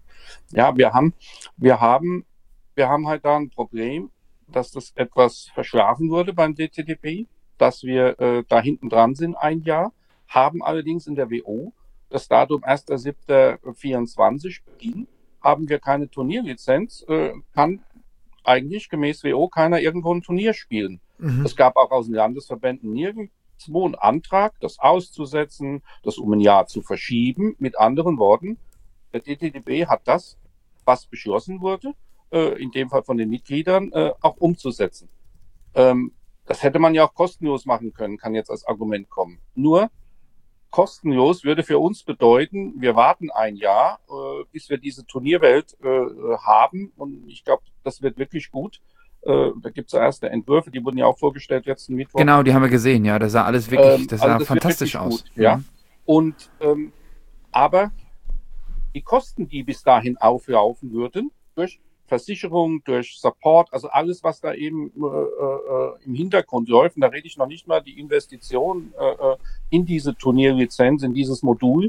Ja, wir haben, wir haben, wir haben halt da ein Problem, dass das etwas verschlafen wurde beim D T T B, dass wir äh, da hinten dran sind ein Jahr, haben allerdings in der W O das Datum erster siebter vierundzwanzig Beginn, haben wir keine Turnierlizenz, äh, kann eigentlich gemäß W O keiner irgendwo ein Turnier spielen. Mhm. Es gab auch aus den Landesverbänden nirgendwo einen Antrag, das auszusetzen, das um ein Jahr zu verschieben. Mit anderen Worten, der D T T B hat das, was beschlossen wurde, äh, in dem Fall von den Mitgliedern, äh, auch umzusetzen. Ähm, das hätte man ja auch kostenlos machen können, kann jetzt als Argument kommen. Nur kostenlos würde für uns bedeuten, wir warten ein Jahr, äh, bis wir diese Turnierwelt äh, haben. Und ich glaube, das wird wirklich gut. Äh, da gibt es ja erste Entwürfe, die wurden ja auch vorgestellt letzten Mittwoch. Genau, die haben wir gesehen, ja. Das sah alles wirklich, ähm, das sah also das fantastisch aus. Gut, ja. Mhm. Und ähm, aber die Kosten, die bis dahin auflaufen würden, durch Versicherung, durch Support, also alles, was da eben äh, äh, im Hintergrund läuft, und da rede ich noch nicht mal die Investition äh, in diese Turnierlizenz, in dieses Modul,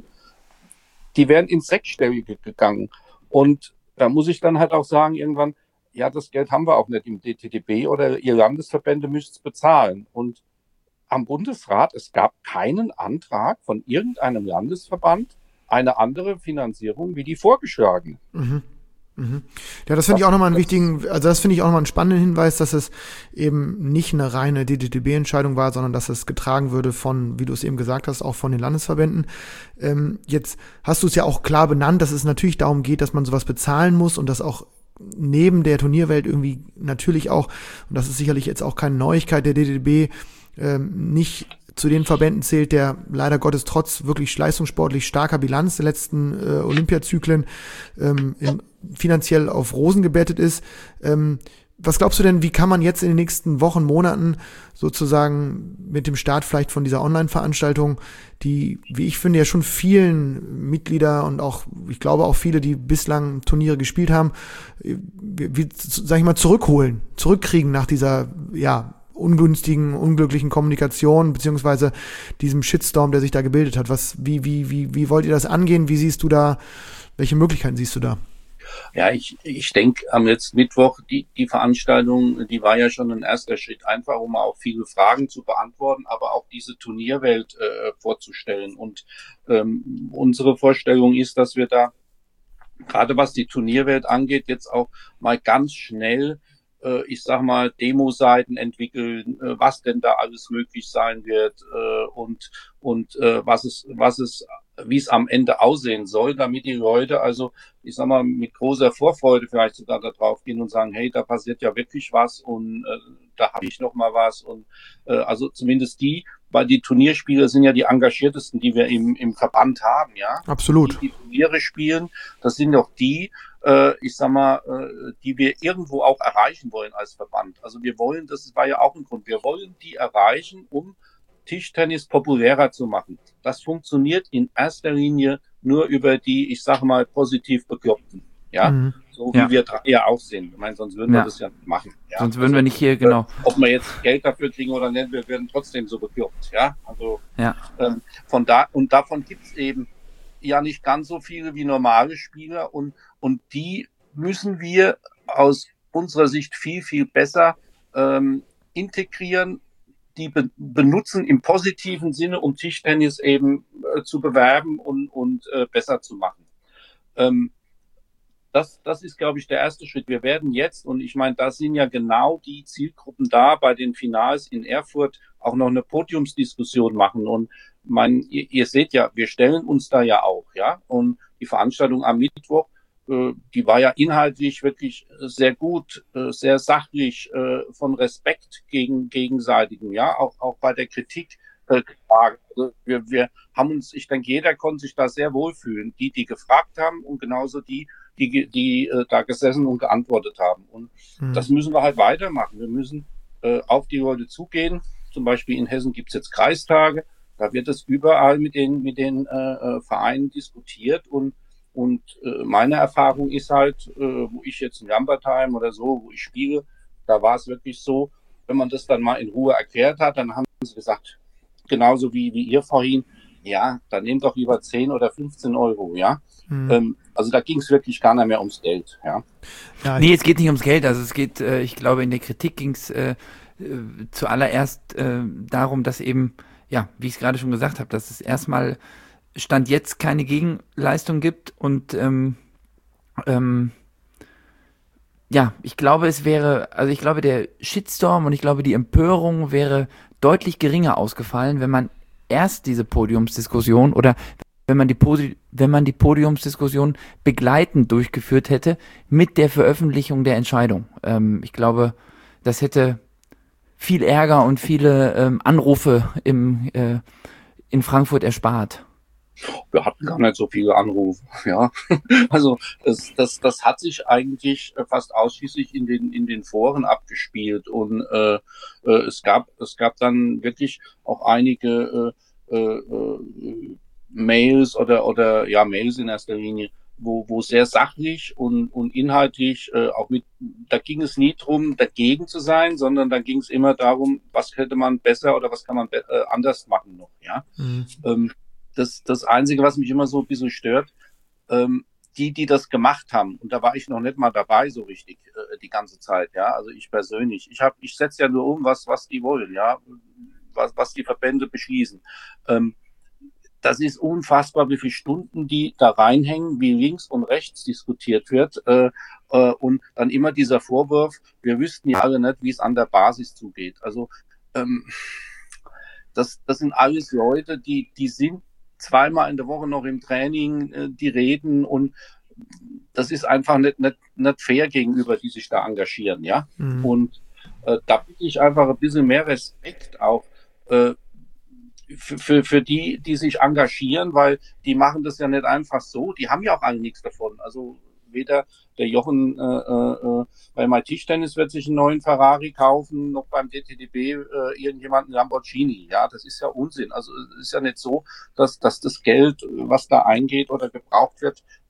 die wären ins Sechsstellige gegangen. Und da muss ich dann halt auch sagen, irgendwann, ja, das Geld haben wir auch nicht im D T T B oder ihr Landesverbände müsst es bezahlen. Und am Bundesrat, es gab keinen Antrag von irgendeinem Landesverband, eine andere Finanzierung wie die vorgeschlagene. Mhm. Mhm. Ja, das finde ich auch nochmal einen wichtigen, also das finde ich auch nochmal einen spannenden Hinweis, dass es eben nicht eine reine D T T B-Entscheidung war, sondern dass es getragen würde von, wie du es eben gesagt hast, auch von den Landesverbänden. Ähm, jetzt hast du es ja auch klar benannt, dass es natürlich darum geht, dass man sowas bezahlen muss und dass auch neben der Turnierwelt irgendwie natürlich auch, und das ist sicherlich jetzt auch keine Neuigkeit, der D T T B ähm, nicht zu den Verbänden zählt, der leider Gottes trotz wirklich leistungssportlich starker Bilanz der letzten äh, Olympiazyklen ähm, in, finanziell auf Rosen gebettet ist. Ähm, was glaubst du denn, wie kann man jetzt in den nächsten Wochen, Monaten sozusagen mit dem Start vielleicht von dieser Online-Veranstaltung, die, wie ich finde, ja schon vielen Mitglieder und auch, ich glaube auch viele, die bislang Turniere gespielt haben, wie, wie sag ich mal, zurückholen, zurückkriegen nach dieser, ja, ungünstigen, unglücklichen Kommunikation beziehungsweise diesem Shitstorm, der sich da gebildet hat. Was, wie, wie, wie, wie wollt ihr das angehen? Wie siehst du da, welche Möglichkeiten siehst du da? Ja, ich, ich denke, am letzten Mittwoch, die, die Veranstaltung, die war ja schon ein erster Schritt, einfach um auch viele Fragen zu beantworten, aber auch diese Turnierwelt äh, vorzustellen. Und ähm, unsere Vorstellung ist, dass wir da, gerade was die Turnierwelt angeht, jetzt auch mal ganz schnell, äh, ich sag mal, Demo-Seiten entwickeln, äh, was denn da alles möglich sein wird äh, und und äh, was es was es wie es am Ende aussehen soll, damit die Leute also, ich sag mal, mit großer Vorfreude vielleicht sogar da drauf gehen und sagen, hey, da passiert ja wirklich was und äh, da habe ich noch mal was und äh, also zumindest die, weil die Turnierspieler sind ja die engagiertesten, die wir im im Verband haben, ja. Absolut. Die, die Turniere spielen, das sind doch die, äh, ich sag mal, äh, die wir irgendwo auch erreichen wollen als Verband. Also wir wollen, das war ja auch ein Grund, wir wollen die erreichen, um Tischtennis populärer zu machen. Das funktioniert in erster Linie nur über die, ich sage mal, positiv Bekloppten. Ja, mhm. so wie ja. wir drei ja auch sind. Ich meine, sonst würden ja. wir das ja nicht machen. Ja? Sonst würden also, wir nicht hier, genau. Äh, ob wir jetzt Geld dafür kriegen oder nicht, wir werden trotzdem so bekloppt. Ja, also ja. Ähm, von da und davon gibt's eben ja nicht ganz so viele wie normale Spieler und und die müssen wir aus unserer Sicht viel viel besser ähm, integrieren. Die be- benutzen im positiven Sinne, um Tischtennis eben äh, zu bewerben und, und äh, besser zu machen. Ähm, das, das ist, glaube ich, der erste Schritt. Wir werden jetzt, und ich meine, da sind ja genau die Zielgruppen da, bei den Finals in Erfurt auch noch eine Podiumsdiskussion machen. Und mein, ihr, ihr seht ja, wir stellen uns da ja auch, ja. Und die Veranstaltung am Mittwoch, die war ja inhaltlich wirklich sehr gut, sehr sachlich, von Respekt gegen gegenseitigen, ja, auch auch bei der Kritik. Also wir, wir haben uns, ich denke, jeder konnte sich da sehr wohlfühlen, die, die gefragt haben und genauso die, die, die äh, da gesessen und geantwortet haben. Und mhm. das müssen wir halt weitermachen. Wir müssen äh, auf die Leute zugehen. Zum Beispiel in Hessen gibt's jetzt Kreistage. Da wird es überall mit den mit den äh, Vereinen diskutiert und Und äh, meine Erfahrung ist halt, äh, wo ich jetzt in Lambertheim oder so, wo ich spiele, da war es wirklich so, wenn man das dann mal in Ruhe erklärt hat, dann haben sie gesagt, genauso wie, wie ihr vorhin, ja, dann nehmt doch lieber zehn oder fünfzehn Euro, ja. Mhm. Ähm, also da ging es wirklich gar nicht mehr ums Geld, ja. ja nee, es geht nicht ums Geld, also es geht, äh, ich glaube, in der Kritik ging es äh, äh, zuallererst äh, darum, dass eben, ja, wie ich es gerade schon gesagt habe, dass es erstmal Stand jetzt keine Gegenleistung gibt und ähm, ähm, ja, ich glaube, es wäre, also ich glaube, der Shitstorm und ich glaube, die Empörung wäre deutlich geringer ausgefallen, wenn man erst diese Podiumsdiskussion oder wenn man die Podi- wenn man die Podiumsdiskussion begleitend durchgeführt hätte mit der Veröffentlichung der Entscheidung. Ähm, ich glaube, das hätte viel Ärger und viele ähm, Anrufe im, äh, in Frankfurt erspart. Wir hatten gar nicht so viele Anrufe, ja. Also das, das, das hat sich eigentlich fast ausschließlich in den in den Foren abgespielt und äh, äh, es gab es gab dann wirklich auch einige äh, äh, Mails oder oder ja Mails in erster Linie, wo wo sehr sachlich und und inhaltlich äh, auch mit, da ging es nie drum dagegen zu sein, sondern da ging es immer darum, was hätte man besser oder was kann man be- äh, anders machen noch, ja. Mhm. Ähm, Das, das Einzige, was mich immer so ein bisschen stört, ähm, die, die das gemacht haben, und da war ich noch nicht mal dabei so richtig äh, die ganze Zeit, ja, also ich persönlich, ich habe, ich setze ja nur um, was, was die wollen, ja, was, was die Verbände beschließen. Ähm, das ist unfassbar, wie viele Stunden die da reinhängen, wie links und rechts diskutiert wird, äh, äh, und dann immer dieser Vorwurf, wir wüssten ja alle nicht, wie es an der Basis zugeht. Also ähm, das, das sind alles Leute, die, die sind zweimal in der Woche noch im Training, äh, die reden und das ist einfach nicht, nicht, nicht fair gegenüber, die sich da engagieren, ja. Mhm. Und äh, da bitte ich einfach ein bisschen mehr Respekt auch äh, für, für, für die, die sich engagieren, weil die machen das ja nicht einfach so, die haben ja auch alle nichts davon. Also weder der Jochen äh, äh, bei My Tischtennis wird sich einen neuen Ferrari kaufen, noch beim D T D B äh, irgendjemanden Lamborghini. Ja, das ist ja Unsinn. Also es ist ja nicht so, dass, dass das Geld, was da eingeht oder gebraucht wird,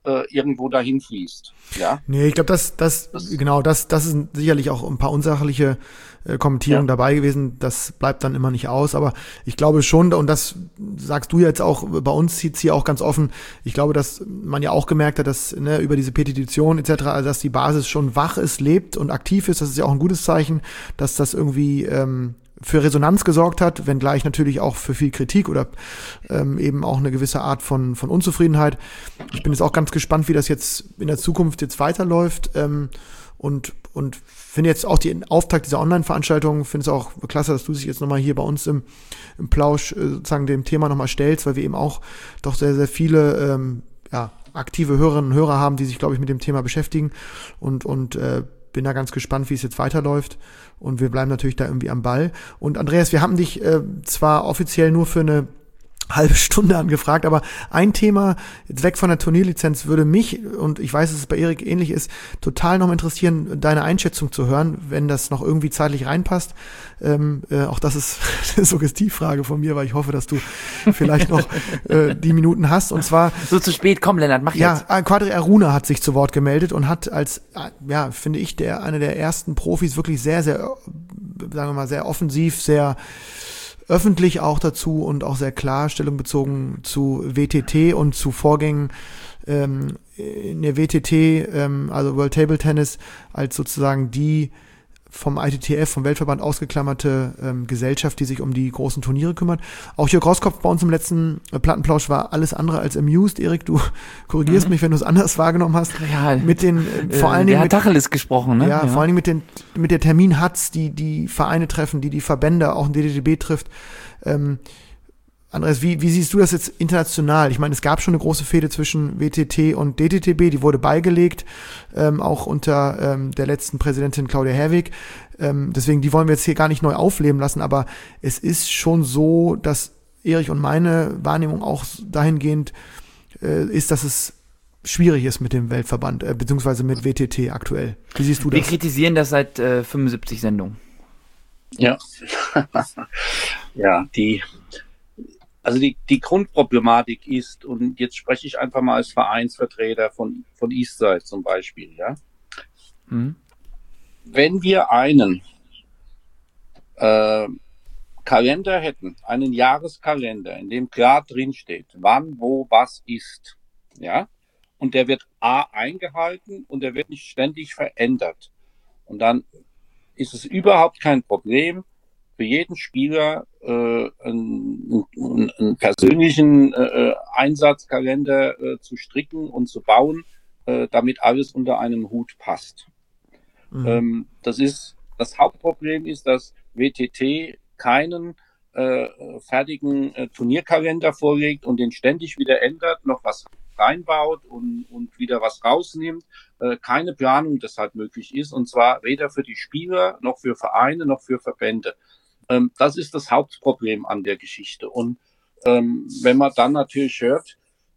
äh, irgendwo dahin fließt. Ja? Nee, ich glaube, das, das, das, genau, das, das sind sicherlich auch ein paar unsachliche äh, Kommentierungen ja. dabei gewesen. Das bleibt dann immer nicht aus. Aber ich glaube schon, und das sagst du jetzt auch, bei uns zieht's hier auch ganz offen. Ich glaube, dass man ja auch gemerkt hat, dass ne, über diese Petition et cetera, also dass die Basis schon wach ist, lebt und aktiv ist. Das ist ja auch ein gutes Zeichen, dass das irgendwie ähm, für Resonanz gesorgt hat, wenngleich natürlich auch für viel Kritik oder ähm, eben auch eine gewisse Art von von Unzufriedenheit. Ich bin jetzt auch ganz gespannt, wie das jetzt in der Zukunft jetzt weiterläuft ähm, und und finde jetzt auch den Auftakt dieser Online-Veranstaltung, finde es auch klasse, dass du dich jetzt nochmal hier bei uns im, im Plausch äh, sozusagen dem Thema nochmal stellst, weil wir eben auch doch sehr, sehr viele ähm, ja, aktive Hörerinnen und Hörer haben, die sich, glaube ich, mit dem Thema beschäftigen und und äh, bin da ganz gespannt, wie es jetzt weiterläuft. Und wir bleiben natürlich da irgendwie am Ball. Und Andreas, wir haben dich äh, zwar offiziell nur für eine halbe Stunde angefragt, aber ein Thema, jetzt weg von der Turnierlizenz, würde mich, und ich weiß, dass es bei Erik ähnlich ist, total noch interessieren, deine Einschätzung zu hören, wenn das noch irgendwie zeitlich reinpasst. Ähm, äh, auch das ist eine Suggestivfrage von mir, weil ich hoffe, dass du vielleicht noch äh, die Minuten hast. Und zwar so zu spät, komm Lennart, mach jetzt. Ja, Quadri Aruna hat sich zu Wort gemeldet und hat als, ja, finde ich, der einer der ersten Profis wirklich sehr, sehr, sagen wir mal, sehr offensiv, sehr öffentlich auch dazu und auch sehr klar Stellung bezogen zu W T T und zu Vorgängen ähm, in der W T T, ähm, also World Table Tennis, als sozusagen die vom I T T F, vom Weltverband ausgeklammerte ähm, Gesellschaft, die sich um die großen Turniere kümmert. Auch Jörg Roskopf bei uns im letzten äh, Plattenplausch war alles andere als amused. Erik, du korrigierst mhm. mich, wenn du es anders wahrgenommen hast. Ja, mit den äh, vor allen Dingen der hat Tacheles gesprochen, ne? Ja, ja, vor allen Dingen mit den mit der Termin-Hatz, die die Vereine treffen, die die Verbände, auch ein D T T B trifft. Ähm, Andreas, wie, wie siehst du das jetzt international? Ich meine, es gab schon eine große Fehde zwischen W T T und D T T B, die wurde beigelegt, ähm, auch unter ähm, der letzten Präsidentin Claudia Herwig. Ähm, deswegen, die wollen wir jetzt hier gar nicht neu aufleben lassen, aber es ist schon so, dass Erich und meine Wahrnehmung auch dahingehend äh, ist, dass es schwierig ist mit dem Weltverband, äh, beziehungsweise mit W T T aktuell. Wie siehst du das? Wir kritisieren das seit äh, fünfundsiebzig Sendungen. Ja, ja, die Also die, die Grundproblematik ist, und jetzt spreche ich einfach mal als Vereinsvertreter von, von Eastside zum Beispiel, ja. Mhm. Wenn wir einen äh, Kalender hätten, einen Jahreskalender, in dem klar drin steht, wann, wo, was ist, ja, und der wird A eingehalten und der wird nicht ständig verändert. Und dann ist es überhaupt kein Problem, für jeden Spieler äh, einen, einen, einen persönlichen äh, Einsatzkalender äh, zu stricken und zu bauen, äh, damit alles unter einem Hut passt. Mhm. Ähm, das ist das Hauptproblem ist, dass W T T keinen äh, fertigen äh, Turnierkalender vorlegt und den ständig wieder ändert, noch was reinbaut und, und wieder was rausnimmt, äh, keine Planung deshalb möglich ist, und zwar weder für die Spieler, noch für Vereine, noch für Verbände. Ähm, das ist das Hauptproblem an der Geschichte. Und ähm, wenn man dann natürlich hört,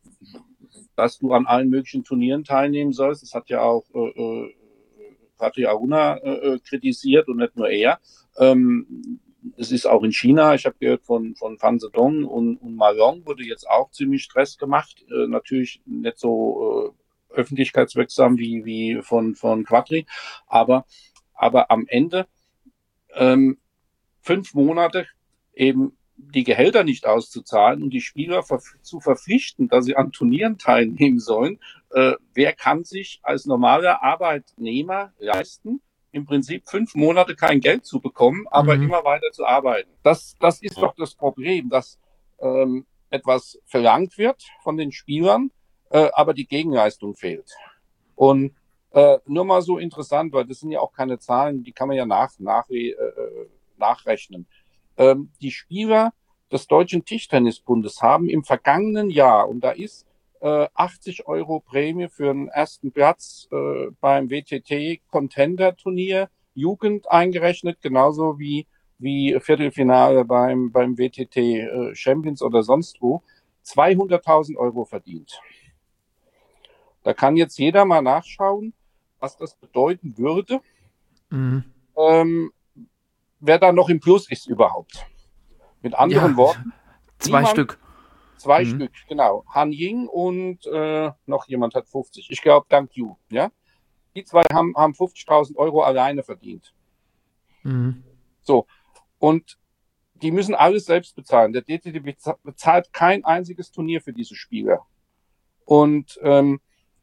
dass du an allen möglichen Turnieren teilnehmen sollst, das hat ja auch äh, Quadri Aruna äh, kritisiert und nicht nur er. Ähm, es ist auch in China, ich habe gehört von von Fan Zedong und, und Malong wurde jetzt auch ziemlich Stress gemacht. Äh, natürlich nicht so äh, öffentlichkeitswirksam wie wie von von Quadri, aber aber am Ende ähm, fünf Monate eben die Gehälter nicht auszuzahlen und die Spieler ver- zu verpflichten, dass sie an Turnieren teilnehmen sollen. Äh, wer kann sich als normaler Arbeitnehmer leisten, im Prinzip fünf Monate kein Geld zu bekommen, aber mhm. immer weiter zu arbeiten? Das, das ist doch das Problem, dass ähm, etwas verlangt wird von den Spielern, äh, aber die Gegenleistung fehlt. Und äh, nur mal so interessant, weil das sind ja auch keine Zahlen, die kann man ja nach, nach, äh, nachrechnen. Ähm, die Spieler des Deutschen Tischtennisbundes haben im vergangenen Jahr, und da ist äh, achtzig Euro Prämie für den ersten Platz äh, beim W T T Contender Turnier Jugend eingerechnet, genauso wie wie Viertelfinale beim beim W T T äh, Champions oder sonst wo, zweihunderttausend Euro verdient. Da kann jetzt jeder mal nachschauen, was das bedeuten würde, mhm. ähm, wer da noch im Plus ist überhaupt. Mit anderen ja, Worten, zwei niemand, Stück. Zwei Mhm. Stück, genau. Han Ying und äh, noch jemand hat fünfzig. Ich glaube, Dank Yu. Ja? Die zwei haben, haben fünfzigtausend Euro alleine verdient. Mhm. So. Und die müssen alles selbst bezahlen. Der D T D B bezahlt kein einziges Turnier für diese Spieler. Und ähm,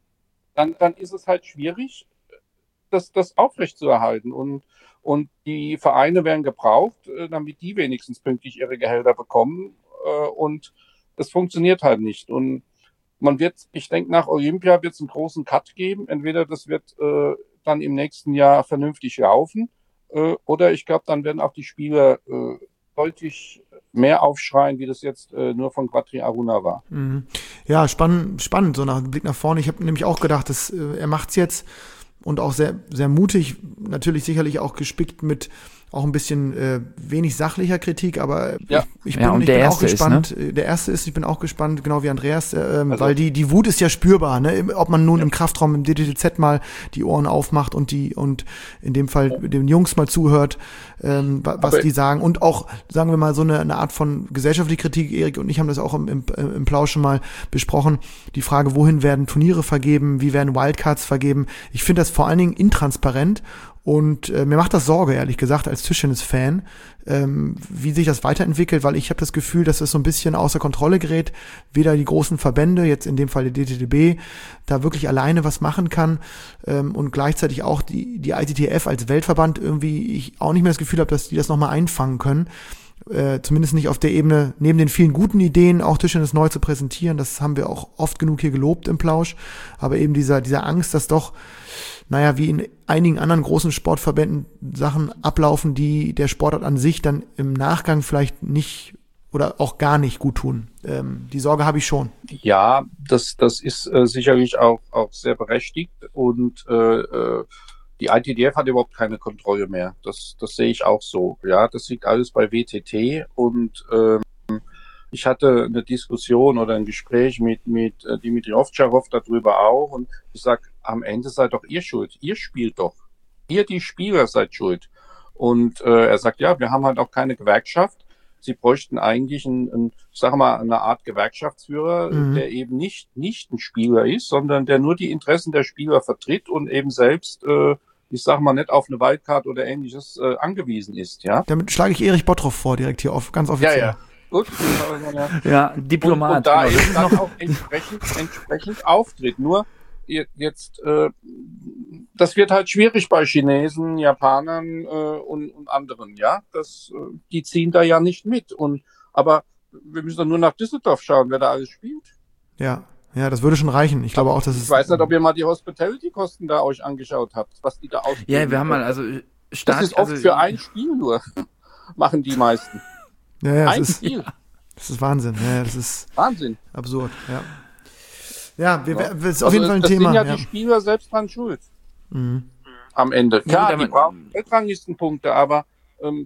dann, dann ist es halt schwierig, das, das aufrechtzuerhalten. Und, und die Vereine werden gebraucht, äh, damit die wenigstens pünktlich ihre Gehälter bekommen. Äh, und das funktioniert halt nicht. Und man wird, ich denke, nach Olympia wird es einen großen Cut geben. Entweder das wird äh, dann im nächsten Jahr vernünftig laufen, äh, oder ich glaube, dann werden auch die Spieler äh, deutlich mehr aufschreien, wie das jetzt äh, nur von Quadri Aruna war. Mhm. Ja, spannend, spannend, so nach Blick nach vorne. Ich habe nämlich auch gedacht, dass äh, er macht's jetzt und auch sehr, sehr mutig, natürlich sicherlich auch gespickt mit auch ein bisschen äh, wenig sachlicher Kritik, aber Ja. ich, ich Ja, bin, und ich der bin auch erste ist, gespannt. Äh, Der erste ist, ich bin auch gespannt, genau wie Andreas, äh, ähm, Also- weil die die Wut ist ja spürbar, ne? Ob man nun im Kraftraum im D D T Z mal die Ohren aufmacht und die und in dem Fall den Jungs mal zuhört, ähm, wa- was Aber- die sagen und auch, sagen wir mal, so eine, eine Art von gesellschaftliche Kritik. Erik und ich haben das auch im, im, im Plauschen mal besprochen. Die Frage, wohin werden Turniere vergeben, wie werden Wildcards vergeben. Ich finde das vor allen Dingen intransparent. Und äh, mir macht das Sorge, ehrlich gesagt, als Tischtennis-Fan, ähm, wie sich das weiterentwickelt, weil ich habe das Gefühl, dass es so ein bisschen außer Kontrolle gerät. Weder die großen Verbände, jetzt in dem Fall der D T D B, da wirklich alleine was machen kann ähm, und gleichzeitig auch die, die I T T F als Weltverband irgendwie, ich auch nicht mehr das Gefühl habe, dass die das nochmal einfangen können. Äh, zumindest nicht auf der Ebene, neben den vielen guten Ideen, auch Tischtennis neu zu präsentieren. Das haben wir auch oft genug hier gelobt im Plausch. Aber eben dieser, dieser Angst, dass doch, naja, wie in einigen anderen großen Sportverbänden Sachen ablaufen, die der Sportart an sich dann im Nachgang vielleicht nicht oder auch gar nicht gut tun. Ähm, die Sorge habe ich schon. Ja, das, das ist äh, sicherlich auch, auch sehr berechtigt und äh, äh, die I T D F hat überhaupt keine Kontrolle mehr. Das, das sehe ich auch so. Ja, das liegt alles bei W T T und ähm, ich hatte eine Diskussion oder ein Gespräch mit, mit äh, Dimitri Ovtcharov darüber auch und ich sag, am Ende seid doch ihr schuld. Ihr spielt doch. Ihr, die Spieler, seid schuld. Und äh, er sagt, ja, wir haben halt auch keine Gewerkschaft. Sie bräuchten eigentlich einen, einen ich sage mal, eine Art Gewerkschaftsführer, Mhm. der eben nicht, nicht ein Spieler ist, sondern der nur die Interessen der Spieler vertritt und eben selbst, äh, ich sage mal, nicht auf eine Wildcard oder ähnliches äh, angewiesen ist, ja. Damit schlage ich Erich Bottroff vor, direkt hier auf, ganz offiziell. Ja, ja. Gut. Ja. Ja, Und, Diplomat. und da genau. Das eben ist dann noch, auch entsprechend, entsprechend auftritt. Nur je- jetzt, äh, das wird halt schwierig bei Chinesen, Japanern äh, und, und anderen, ja. Das, äh, die ziehen da ja nicht mit. Und aber wir müssen doch nur nach Düsseldorf schauen, wer da alles spielt. Ja, ja, das würde schon reichen. Ich glaube auch, dass es. Ich weiß nicht, ob ihr mal die Hospitality-Kosten da euch angeschaut habt, was die da ausgeben. ja, wir haben mal, also Start, Das ist oft also, für ein Spiel nur, machen die meisten. Ja, ja, Ein das ist, Spiel. das ist Wahnsinn. Ja, ja, das ist Wahnsinn. absurd. Ja, ja, wir, Ja. wir, das ist Also auf jeden Fall ein das Thema. sind ja, Ja. die Spieler selbst dran schuld. Mhm. Am Ende. Ja, Klar, gut, die aber- brauchen Weltranglistenpunkte, aber ähm,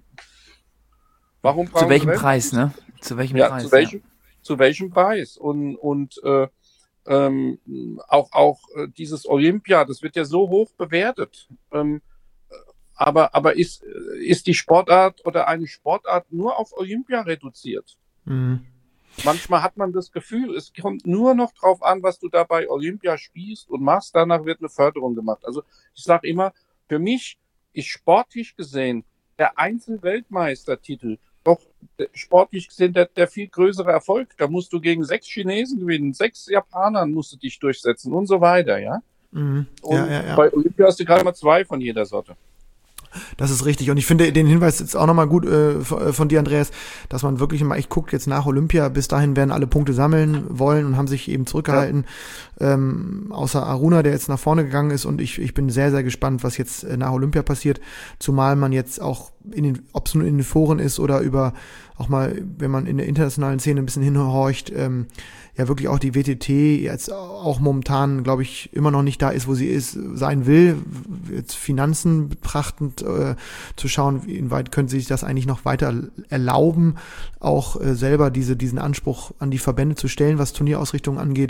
warum brauchen zu welchem sie Preis, ne? Zu welchem Ja, Preis? zu welchem, zu welchem Preis? Und, und äh, ähm, auch, auch äh, dieses Olympia, das wird ja so hoch bewertet. Ähm, aber aber ist, ist die Sportart oder eine Sportart nur auf Olympia reduziert? Mhm. Manchmal hat man das Gefühl, es kommt nur noch drauf an, was du da bei Olympia spielst und machst. Danach wird eine Förderung gemacht. Also ich sage immer, für mich ist sportlich gesehen der Einzelweltmeistertitel doch äh, sportlich gesehen der, der viel größere Erfolg. Da musst du gegen sechs Chinesen gewinnen, sechs Japanern musst du dich durchsetzen und so weiter, ja. Mhm. Und Ja, ja, ja. bei Olympia hast du gerade mal zwei von jeder Sorte. Das ist richtig. Und ich finde den Hinweis jetzt auch nochmal gut äh, von von dir, Andreas, dass man wirklich mal echt guckt, jetzt nach Olympia, bis dahin werden alle Punkte sammeln wollen und haben sich eben zurückgehalten. Ähm, außer Aruna, der jetzt nach vorne gegangen ist. Und ich, ich bin sehr, sehr gespannt, was jetzt äh, nach Olympia passiert. Zumal man jetzt auch, in den, ob es nun in den Foren ist oder über auch mal, wenn man in der internationalen Szene ein bisschen hinhorcht, ähm, ja wirklich auch die W T T jetzt auch momentan, glaube ich, immer noch nicht da ist, wo sie ist, sein will, jetzt Finanzen betrachtend äh, zu schauen, inwieweit können sie sich das eigentlich noch weiter erlauben, auch äh, selber diese diesen Anspruch an die Verbände zu stellen, was Turnierausrichtung angeht.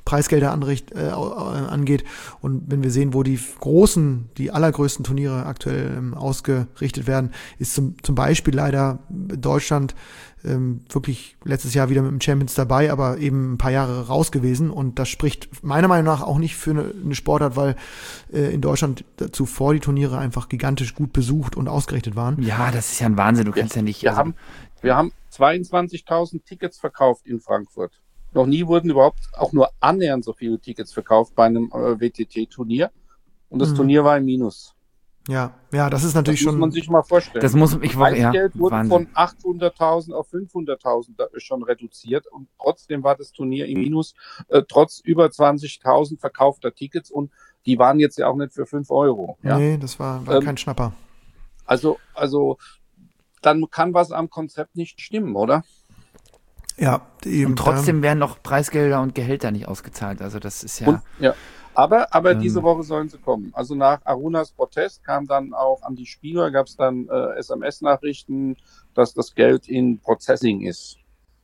Preisgelder anricht, äh, angeht. Und wenn wir sehen, wo die großen, die allergrößten Turniere aktuell ähm, ausgerichtet werden, ist zum, zum Beispiel leider Deutschland ähm, wirklich letztes Jahr wieder mit dem Champions dabei, aber eben ein paar Jahre raus gewesen. Und das spricht meiner Meinung nach auch nicht für eine, eine Sportart, weil äh, in Deutschland zuvor die Turniere einfach gigantisch gut besucht und ausgerichtet waren. Ja, das ist ja ein Wahnsinn. Du kannst ja, ja nicht... Wir, also, haben, wir haben zweiundzwanzigtausend Tickets verkauft in Frankfurt. Noch nie wurden überhaupt auch nur annähernd so viele Tickets verkauft bei einem äh, W T T-Turnier. Und das mhm. Turnier war im Minus. Ja, ja, das ist natürlich das schon... Das muss man sich mal vorstellen. Das muss ich wollte, ja, Preisgeld wurde Wahnsinn. von achthunderttausend auf fünfhunderttausend schon reduziert und trotzdem war das Turnier im Minus, äh, trotz über zwanzigtausend verkaufter Tickets und die waren jetzt ja auch nicht für fünf Euro. Ja? Nee, das war, war ähm, kein Schnapper. Also, also dann kann was am Konzept nicht stimmen, oder? Ja, eben. Und trotzdem werden noch Preisgelder und Gehälter nicht ausgezahlt. Also das ist ja... Und, ja. Aber, aber ähm, diese Woche sollen sie kommen. Also nach Arunas Protest kam dann auch an die Spieler, gab es dann äh, S M S-Nachrichten, dass das Geld in Processing ist.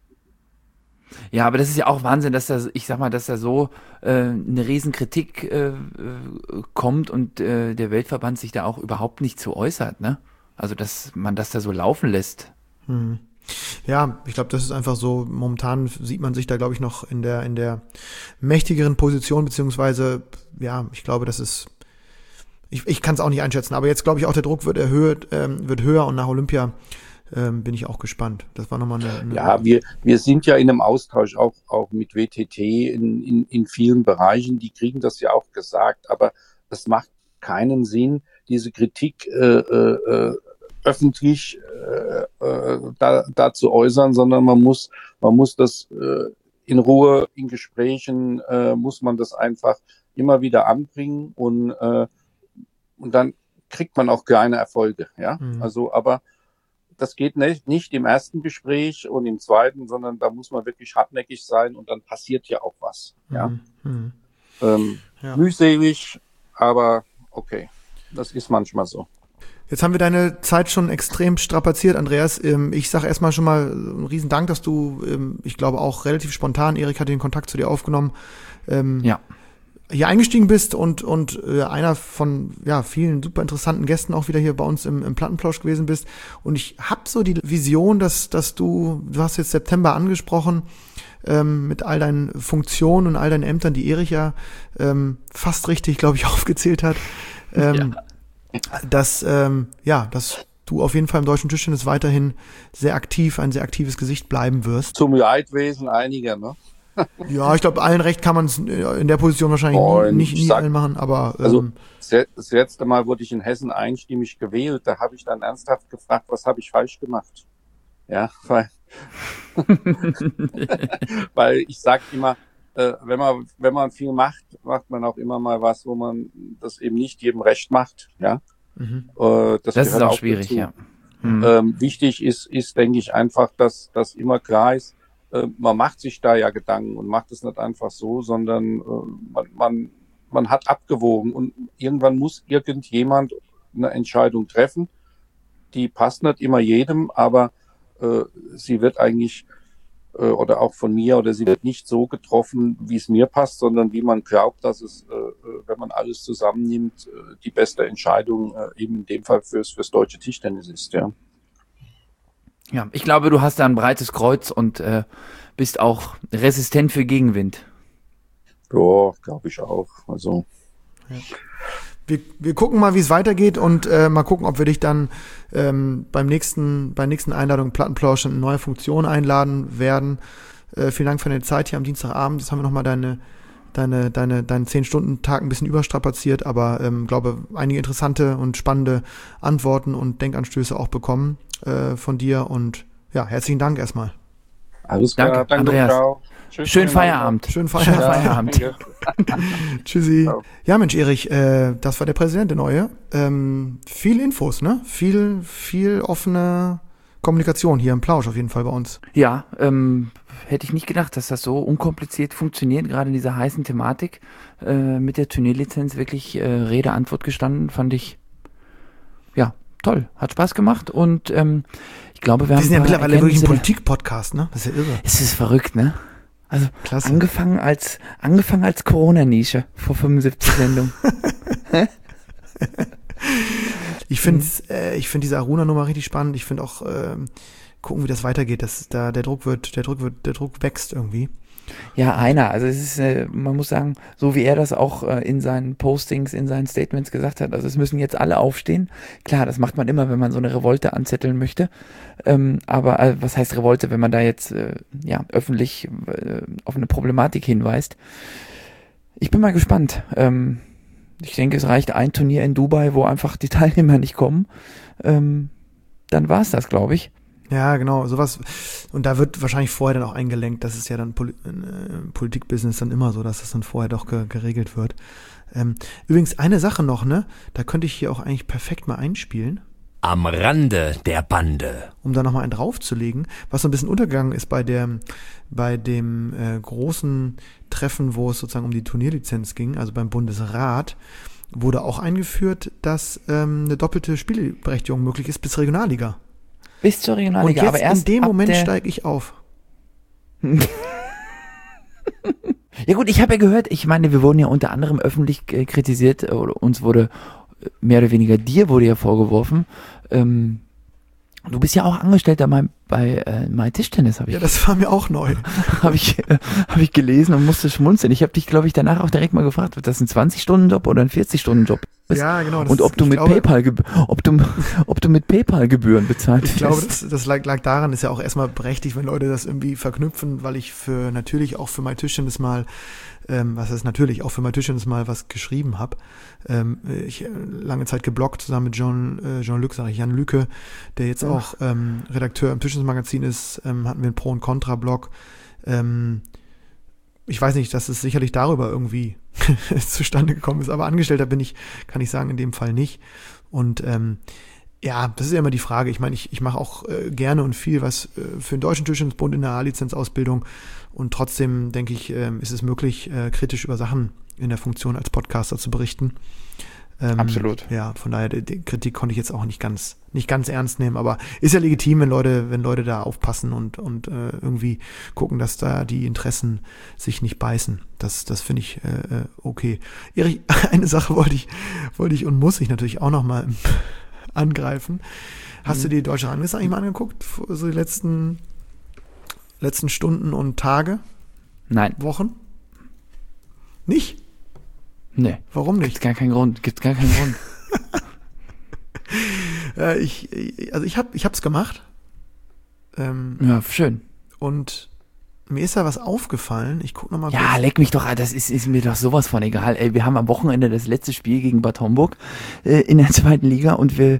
Ja, aber das ist ja auch Wahnsinn, dass da, ich sag mal, dass da so äh, eine Riesenkritik äh, kommt und äh, der Weltverband sich da auch überhaupt nicht zu äußert, ne? Also dass man das da so laufen lässt. Hm. Ja, ich glaube, das ist einfach so, momentan sieht man sich da, glaube ich, noch in der in der mächtigeren Position, beziehungsweise, ja, ich glaube, das ist, ich, ich kann es auch nicht einschätzen, aber jetzt glaube ich auch, der Druck wird erhöht, ähm, wird höher und nach Olympia ähm, bin ich auch gespannt. Das war nochmal eine, eine... Ja, wir, wir sind ja in einem Austausch auch, auch mit W T T in, in, in vielen Bereichen, die kriegen das ja auch gesagt, aber es macht keinen Sinn, diese Kritik äh, äh, öffentlich äh, äh, da, da zu äußern, sondern man muss, man muss das äh, in Ruhe, in Gesprächen, äh, muss man das einfach immer wieder anbringen und, äh, und dann kriegt man auch kleine Erfolge, ja. Mhm. Also, aber das geht nicht, nicht im ersten Gespräch und im zweiten, sondern da muss man wirklich hartnäckig sein und dann passiert ja auch was, ja. Mhm. Ähm, ja. Mühselig, aber okay, das ist manchmal so. Jetzt haben wir deine Zeit schon extrem strapaziert, Andreas. Ich sage erstmal schon mal einen riesen Dank, dass du, ich glaube auch relativ spontan, Erik hat den Kontakt zu dir aufgenommen, ja. hier eingestiegen bist und und einer von ja vielen super interessanten Gästen auch wieder hier bei uns im, im Plattenplausch gewesen bist. Und ich habe so die Vision, dass dass du, du hast jetzt September angesprochen, ähm, mit all deinen Funktionen und all deinen Ämtern, die Erik ja ähm, fast richtig, glaube ich, aufgezählt hat. Ähm, ja. dass ähm, ja, dass du auf jeden Fall im deutschen Tischtennis weiterhin sehr aktiv, ein sehr aktives Gesicht bleiben wirst. Zum Leidwesen einiger, ne? Ja, ich glaube, allen recht kann man es in der Position wahrscheinlich oh, nie, nicht nie sag, allen machen, aber ähm, also das letzte Mal wurde ich in Hessen einstimmig gewählt, da habe ich dann ernsthaft gefragt, was habe ich falsch gemacht? Ja, weil weil ich sag immer, äh, wenn man wenn man viel macht, macht man auch immer mal was, wo man das eben nicht jedem recht macht, ja. Mhm. Äh, das das ist auch, auch schwierig, dazu. Ja. Mhm. Ähm, wichtig ist, ist, denke ich, einfach, dass das immer klar ist, äh, man macht sich da ja Gedanken und macht es nicht einfach so, sondern äh, man, man, man hat abgewogen und irgendwann muss irgendjemand eine Entscheidung treffen, die passt nicht immer jedem, aber äh, sie wird eigentlich äh, oder auch von mir oder sie wird nicht so getroffen, wie es mir passt, sondern wie man glaubt, dass es, äh, wenn man alles zusammennimmt, äh, die beste Entscheidung äh, eben in dem Fall fürs, fürs deutsche Tischtennis ist, ja. Ja, ich glaube, du hast da ein breites Kreuz und äh, bist auch resistent für Gegenwind. Ja, glaube ich auch. Also ja. Wir, wir gucken mal, wie es weitergeht und äh, mal gucken, ob wir dich dann ähm, beim nächsten, bei der nächsten Einladung Plattenplausch in neue Funktion einladen werden. Äh, vielen Dank für deine Zeit hier am Dienstagabend. Jetzt haben wir nochmal deine, deine, deine, deinen zehn-Stunden-Tag ein bisschen überstrapaziert, aber ähm, glaube, einige interessante und spannende Antworten und Denkanstöße auch bekommen äh, von dir und ja, herzlichen Dank erstmal. Alles klar, danke, danke Andreas. Ciao. Tschüss, Schönen Feierabend. Schönen Feierabend. Schönen Feierabend. Tschüssi. Ciao. Ja, Mensch, Erich, äh, das war der Präsident, der Neue. Ähm, viel Infos, ne? Viel, viel offene Kommunikation hier im Plausch auf jeden Fall bei uns. Ja, ähm, hätte ich nicht gedacht, dass das so unkompliziert funktioniert, gerade in dieser heißen Thematik. Äh, mit der Turnierlizenz wirklich äh, Rede, Antwort gestanden, fand ich, ja, toll. Hat Spaß gemacht und ähm, ich glaube, wir, wir haben... Wir sind ja mittlerweile wirklich ein Politik-Podcast, ne? Das ist ja irre. Es ist verrückt, ne? Also Klasse. angefangen als angefangen als Corona-Nische vor fünfundsiebzig Sendungen. Ich finde äh, ich finde diese Aruna-Nummer richtig spannend. Ich finde auch ähm, gucken, wie das weitergeht. Das, da der Druck wird, der Druck wird, der Druck wächst irgendwie. Ja, einer. Also es ist, äh, man muss sagen, so wie er das auch äh, in seinen Postings, in seinen Statements gesagt hat, also es müssen jetzt alle aufstehen. Klar, das macht man immer, wenn man so eine Revolte anzetteln möchte. Ähm, aber äh, was heißt Revolte, wenn man da jetzt äh, ja öffentlich äh, auf eine Problematik hinweist? Ich bin mal gespannt. Ähm, ich denke, es reicht ein Turnier in Dubai, wo einfach die Teilnehmer nicht kommen. Ähm, dann war's das, glaube ich. Ja, genau, sowas. Und da wird wahrscheinlich vorher dann auch eingelenkt. Das ist ja dann Poli- äh, Politikbusiness dann immer so, dass das dann vorher doch ge- geregelt wird. Ähm, übrigens, eine Sache noch, ne? Da könnte ich hier auch eigentlich perfekt mal einspielen. Am Rande der Bande. Um da nochmal einen draufzulegen, was so ein bisschen untergegangen ist bei der, bei dem äh, großen Treffen, wo es sozusagen um die Turnierlizenz ging, also beim Bundesrat, wurde auch eingeführt, dass ähm, eine doppelte Spielberechtigung möglich ist bis Regionalliga. Bis zur Regionalliga, Und jetzt aber erst in dem ab Moment der steige ich auf. Ja gut, ich habe ja gehört, ich meine, wir wurden ja unter anderem öffentlich äh, kritisiert, äh, oder uns wurde äh, mehr oder weniger dir wurde ja vorgeworfen, ähm, du bist ja auch Angestellter bei, bei äh, My Tischtennis, habe ich, Ja, das war mir auch neu. hab ich, äh, hab ich gelesen und musste schmunzeln. Ich habe dich, glaube ich, danach auch direkt mal gefragt, ob das ein zwanzig-Stunden-Job oder ein vierzig-Stunden-Job ist. Ja, genau. Das Und ob ist- du ich mit glaube, PayPal, geb- ob du, ob du mit PayPal-Gebühren bezahlt Ich glaube, wirst. das, das lag, lag daran, ist ja auch erstmal berechtigt, wenn Leute das irgendwie verknüpfen, weil ich für natürlich auch für mein Tischtennis mal, ähm, was heißt natürlich, auch für mein Tischtennis mal was geschrieben habe. Ähm, ich äh, lange Zeit gebloggt zusammen mit Jean, äh, Jean-Luc, sage ich, Jan Lücke, der jetzt Ach. auch ähm, Redakteur im Tischtennis-Magazin ist, ähm, hatten wir einen Pro- und Contra-Blog. Ähm, ich weiß nicht, dass es sicherlich darüber irgendwie zustande gekommen ist, aber Angestellter bin ich, kann ich sagen, in dem Fall nicht. Und ähm, ja, das ist ja immer die Frage. Ich meine, ich, ich mache auch äh, gerne und viel was äh, für den Deutschen Tischtennisbund in der A-Lizenz-Ausbildung und trotzdem, denke ich, ähm, ist es möglich, äh, kritisch über Sachen in der Funktion als Podcaster zu berichten. Ähm, Absolut. Ja, von daher, die, die Kritik konnte ich jetzt auch nicht ganz, nicht ganz ernst nehmen, aber ist ja legitim, wenn Leute, wenn Leute da aufpassen und, und äh, irgendwie gucken, dass da die Interessen sich nicht beißen. Das, das finde ich äh, okay. Erich, eine Sache wollte ich, wollte ich und muss ich natürlich auch noch mal angreifen. Hast Mhm. du dir die deutsche Rangliste eigentlich mal angeguckt? So die letzten, letzten Stunden und Tage, Nein, Wochen? Nicht? nee. Warum Gibt's nicht? gar keinen Grund, gibt's gar keinen Grund. Äh, ich, also ich habe ich hab's gemacht. Ähm, Ja, schön. und mir ist da was aufgefallen. Ich guck noch mal Ja, kurz. leck mich doch, das ist, ist mir doch sowas von egal. Ey, wir haben am Wochenende das letzte Spiel gegen Bad Homburg äh, in der zweiten Liga und wir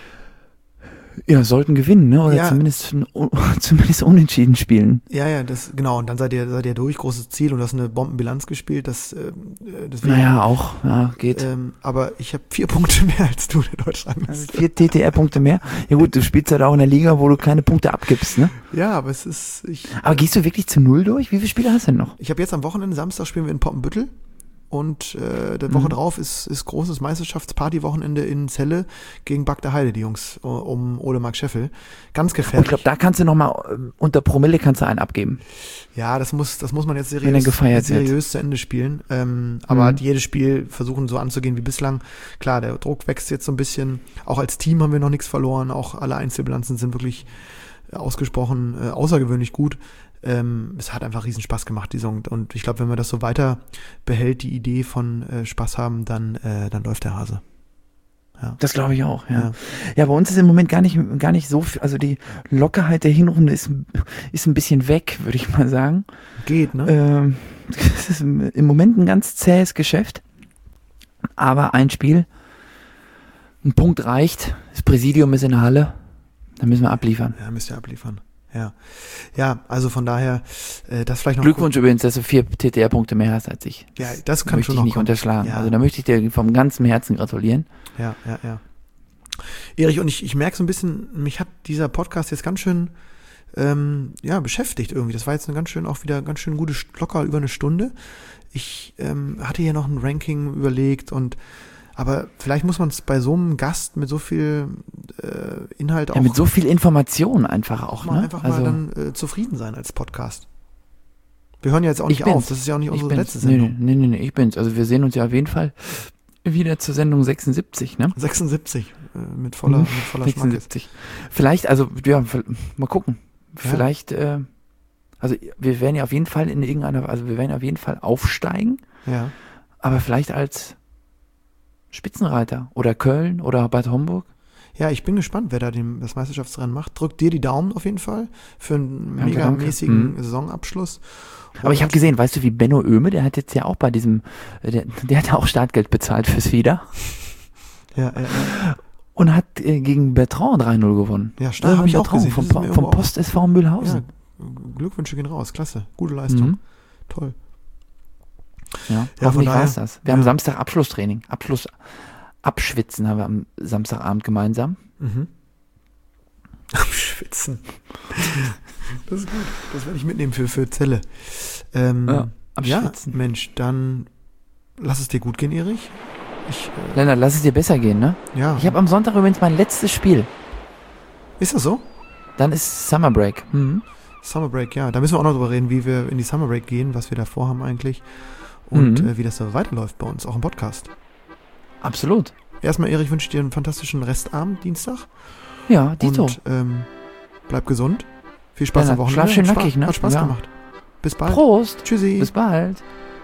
ja, sollten gewinnen, ne? Oder Ja. zumindest, zumindest unentschieden spielen. Ja, ja, das, genau. Und dann seid ihr, seid ihr durch, großes Ziel und du hast eine Bombenbilanz gespielt. Das, äh, deswegen, Naja, auch, ja, geht. ähm, aber ich habe vier Punkte mehr als du in Deutschland. Also vier T T R-Punkte mehr. Ja gut, du spielst halt auch in der Liga, wo du keine Punkte abgibst, ne? Ja, aber es ist, ich, Aber gehst du wirklich zu Null durch? Wie viele Spiele hast du denn noch? ich habe jetzt am Wochenende, Samstag spielen wir in Poppenbüttel. Und äh, die Woche Mhm. drauf ist, ist großes Meisterschaftsparty-Wochenende in Celle gegen Bagda Heide, die Jungs, um Ole Mark Scheffel. Ganz Und gefährlich. ich glaube, da kannst du nochmal, unter Promille kannst du einen abgeben. Ja, das muss, das muss man jetzt Wenn er seriös, gefeiert wird. seriös zu Ende spielen. Ähm, aber Mhm. jedes Spiel versuchen so anzugehen wie bislang. Klar, der Druck wächst jetzt so ein bisschen. Auch als Team haben wir noch nichts verloren. Auch alle Einzelbilanzen sind wirklich äh, ausgesprochen äh, außergewöhnlich gut. Ähm, es hat einfach riesen Spaß gemacht, die Saison. Und ich glaube, wenn man das so weiter behält, die Idee von äh, Spaß haben, dann, äh, dann läuft der Hase. Ja. Das glaube ich auch, ja. Ja. ja. bei uns ist im Moment gar nicht, gar nicht so viel, also die Lockerheit der Hinrunde ist, ist ein bisschen weg, würde ich mal sagen. Geht, ne? Ähm, es ist im Moment ein ganz zähes Geschäft, aber ein Spiel, ein Punkt reicht, das Präsidium ist in der Halle, da müssen wir abliefern. Ja, müsst ihr abliefern. Ja. Ja, also von daher, äh, das vielleicht noch. Glückwunsch übrigens, dass du vier T T R-Punkte mehr hast als ich. Ja, das Da kann möchte schon ich noch nicht kommen. unterschlagen. Ja. Also da möchte ich dir vom ganzen Herzen gratulieren. Ja, ja, ja. Erich, und ich, ich merke so ein bisschen, mich hat dieser Podcast jetzt ganz schön ähm, ja, beschäftigt irgendwie. Das war jetzt eine ganz schön, auch wieder ganz schön gute, locker über eine Stunde. Ich ähm, hatte hier noch ein Ranking überlegt und aber vielleicht muss man es bei so einem Gast mit so viel äh, Inhalt auch Ja, mit so viel Information einfach auch, mal ne? einfach also, mal dann äh, zufrieden sein als Podcast. Wir hören ja jetzt auch nicht Ich bin's. auf. Das ist ja auch nicht Ich unsere bin's. letzte Nee, Sendung. nee, nee, nee, ich bin's. Also wir sehen uns ja auf jeden Fall wieder zur Sendung sechsundsiebzig, ne? sechsundsiebzig äh, mit voller, Mhm. mit voller Schmackes. sechsundsiebzig. Vielleicht, also, ja, v- mal gucken. Ja. Vielleicht, äh, also wir werden ja auf jeden Fall in irgendeiner, also wir werden auf jeden Fall aufsteigen, Ja. aber vielleicht als Spitzenreiter oder Köln oder Bad Homburg. Ja, ich bin gespannt, wer da den, das Meisterschaftsrennen macht. Drück dir die Daumen auf jeden Fall für einen Danke, megamäßigen danke. Saisonabschluss. Aber ich habe gesehen, weißt du, wie Benno Oehme, der hat jetzt ja auch bei diesem, äh, der, der hat auch Startgeld bezahlt fürs Fieder Ja, ja, ja. und hat äh, gegen Bertrand drei null gewonnen. Ja, stark, hab ich auch Bertrand gesehen. Vom, Das ist Po- mir vom irgendwo Post S V Mühlhausen. Ja, Glückwünsche gehen raus. Klasse. Gute Leistung. Mhm. Toll. Ja, Ja, von hoffentlich daher- war's das. Wir ja. haben Samstag Abschlusstraining. Abschluss, Abschwitzen haben wir am Samstagabend gemeinsam. Mhm. Abschwitzen. Das ist gut. Das werde ich mitnehmen für, für Zelle. Ähm, Ja, ja, abschwitzen. Mensch, dann lass es dir gut gehen, Erich. Ich, äh, Lennart, lass es dir besser gehen, ne? ja. Ich habe am Sonntag übrigens mein letztes Spiel. Ist das so? Dann ist Summer Break. Mhm. Summer Break, ja. Da müssen wir auch noch drüber reden, wie wir in die Summer Break gehen, was wir da vorhaben eigentlich. Und Mhm. äh, wie das so weiterläuft bei uns, auch im Podcast. Absolut. Erstmal, Erich, wünsche ich dir einen fantastischen Restabend, Dienstag. Ja, Dito. Und ähm, bleib gesund. Viel Spaß Ja, am Wochenende. schlaf schön Hat nackig, Spaß, ne? Hat Spaß Ja. gemacht. Bis bald. Prost. Tschüssi. Bis bald.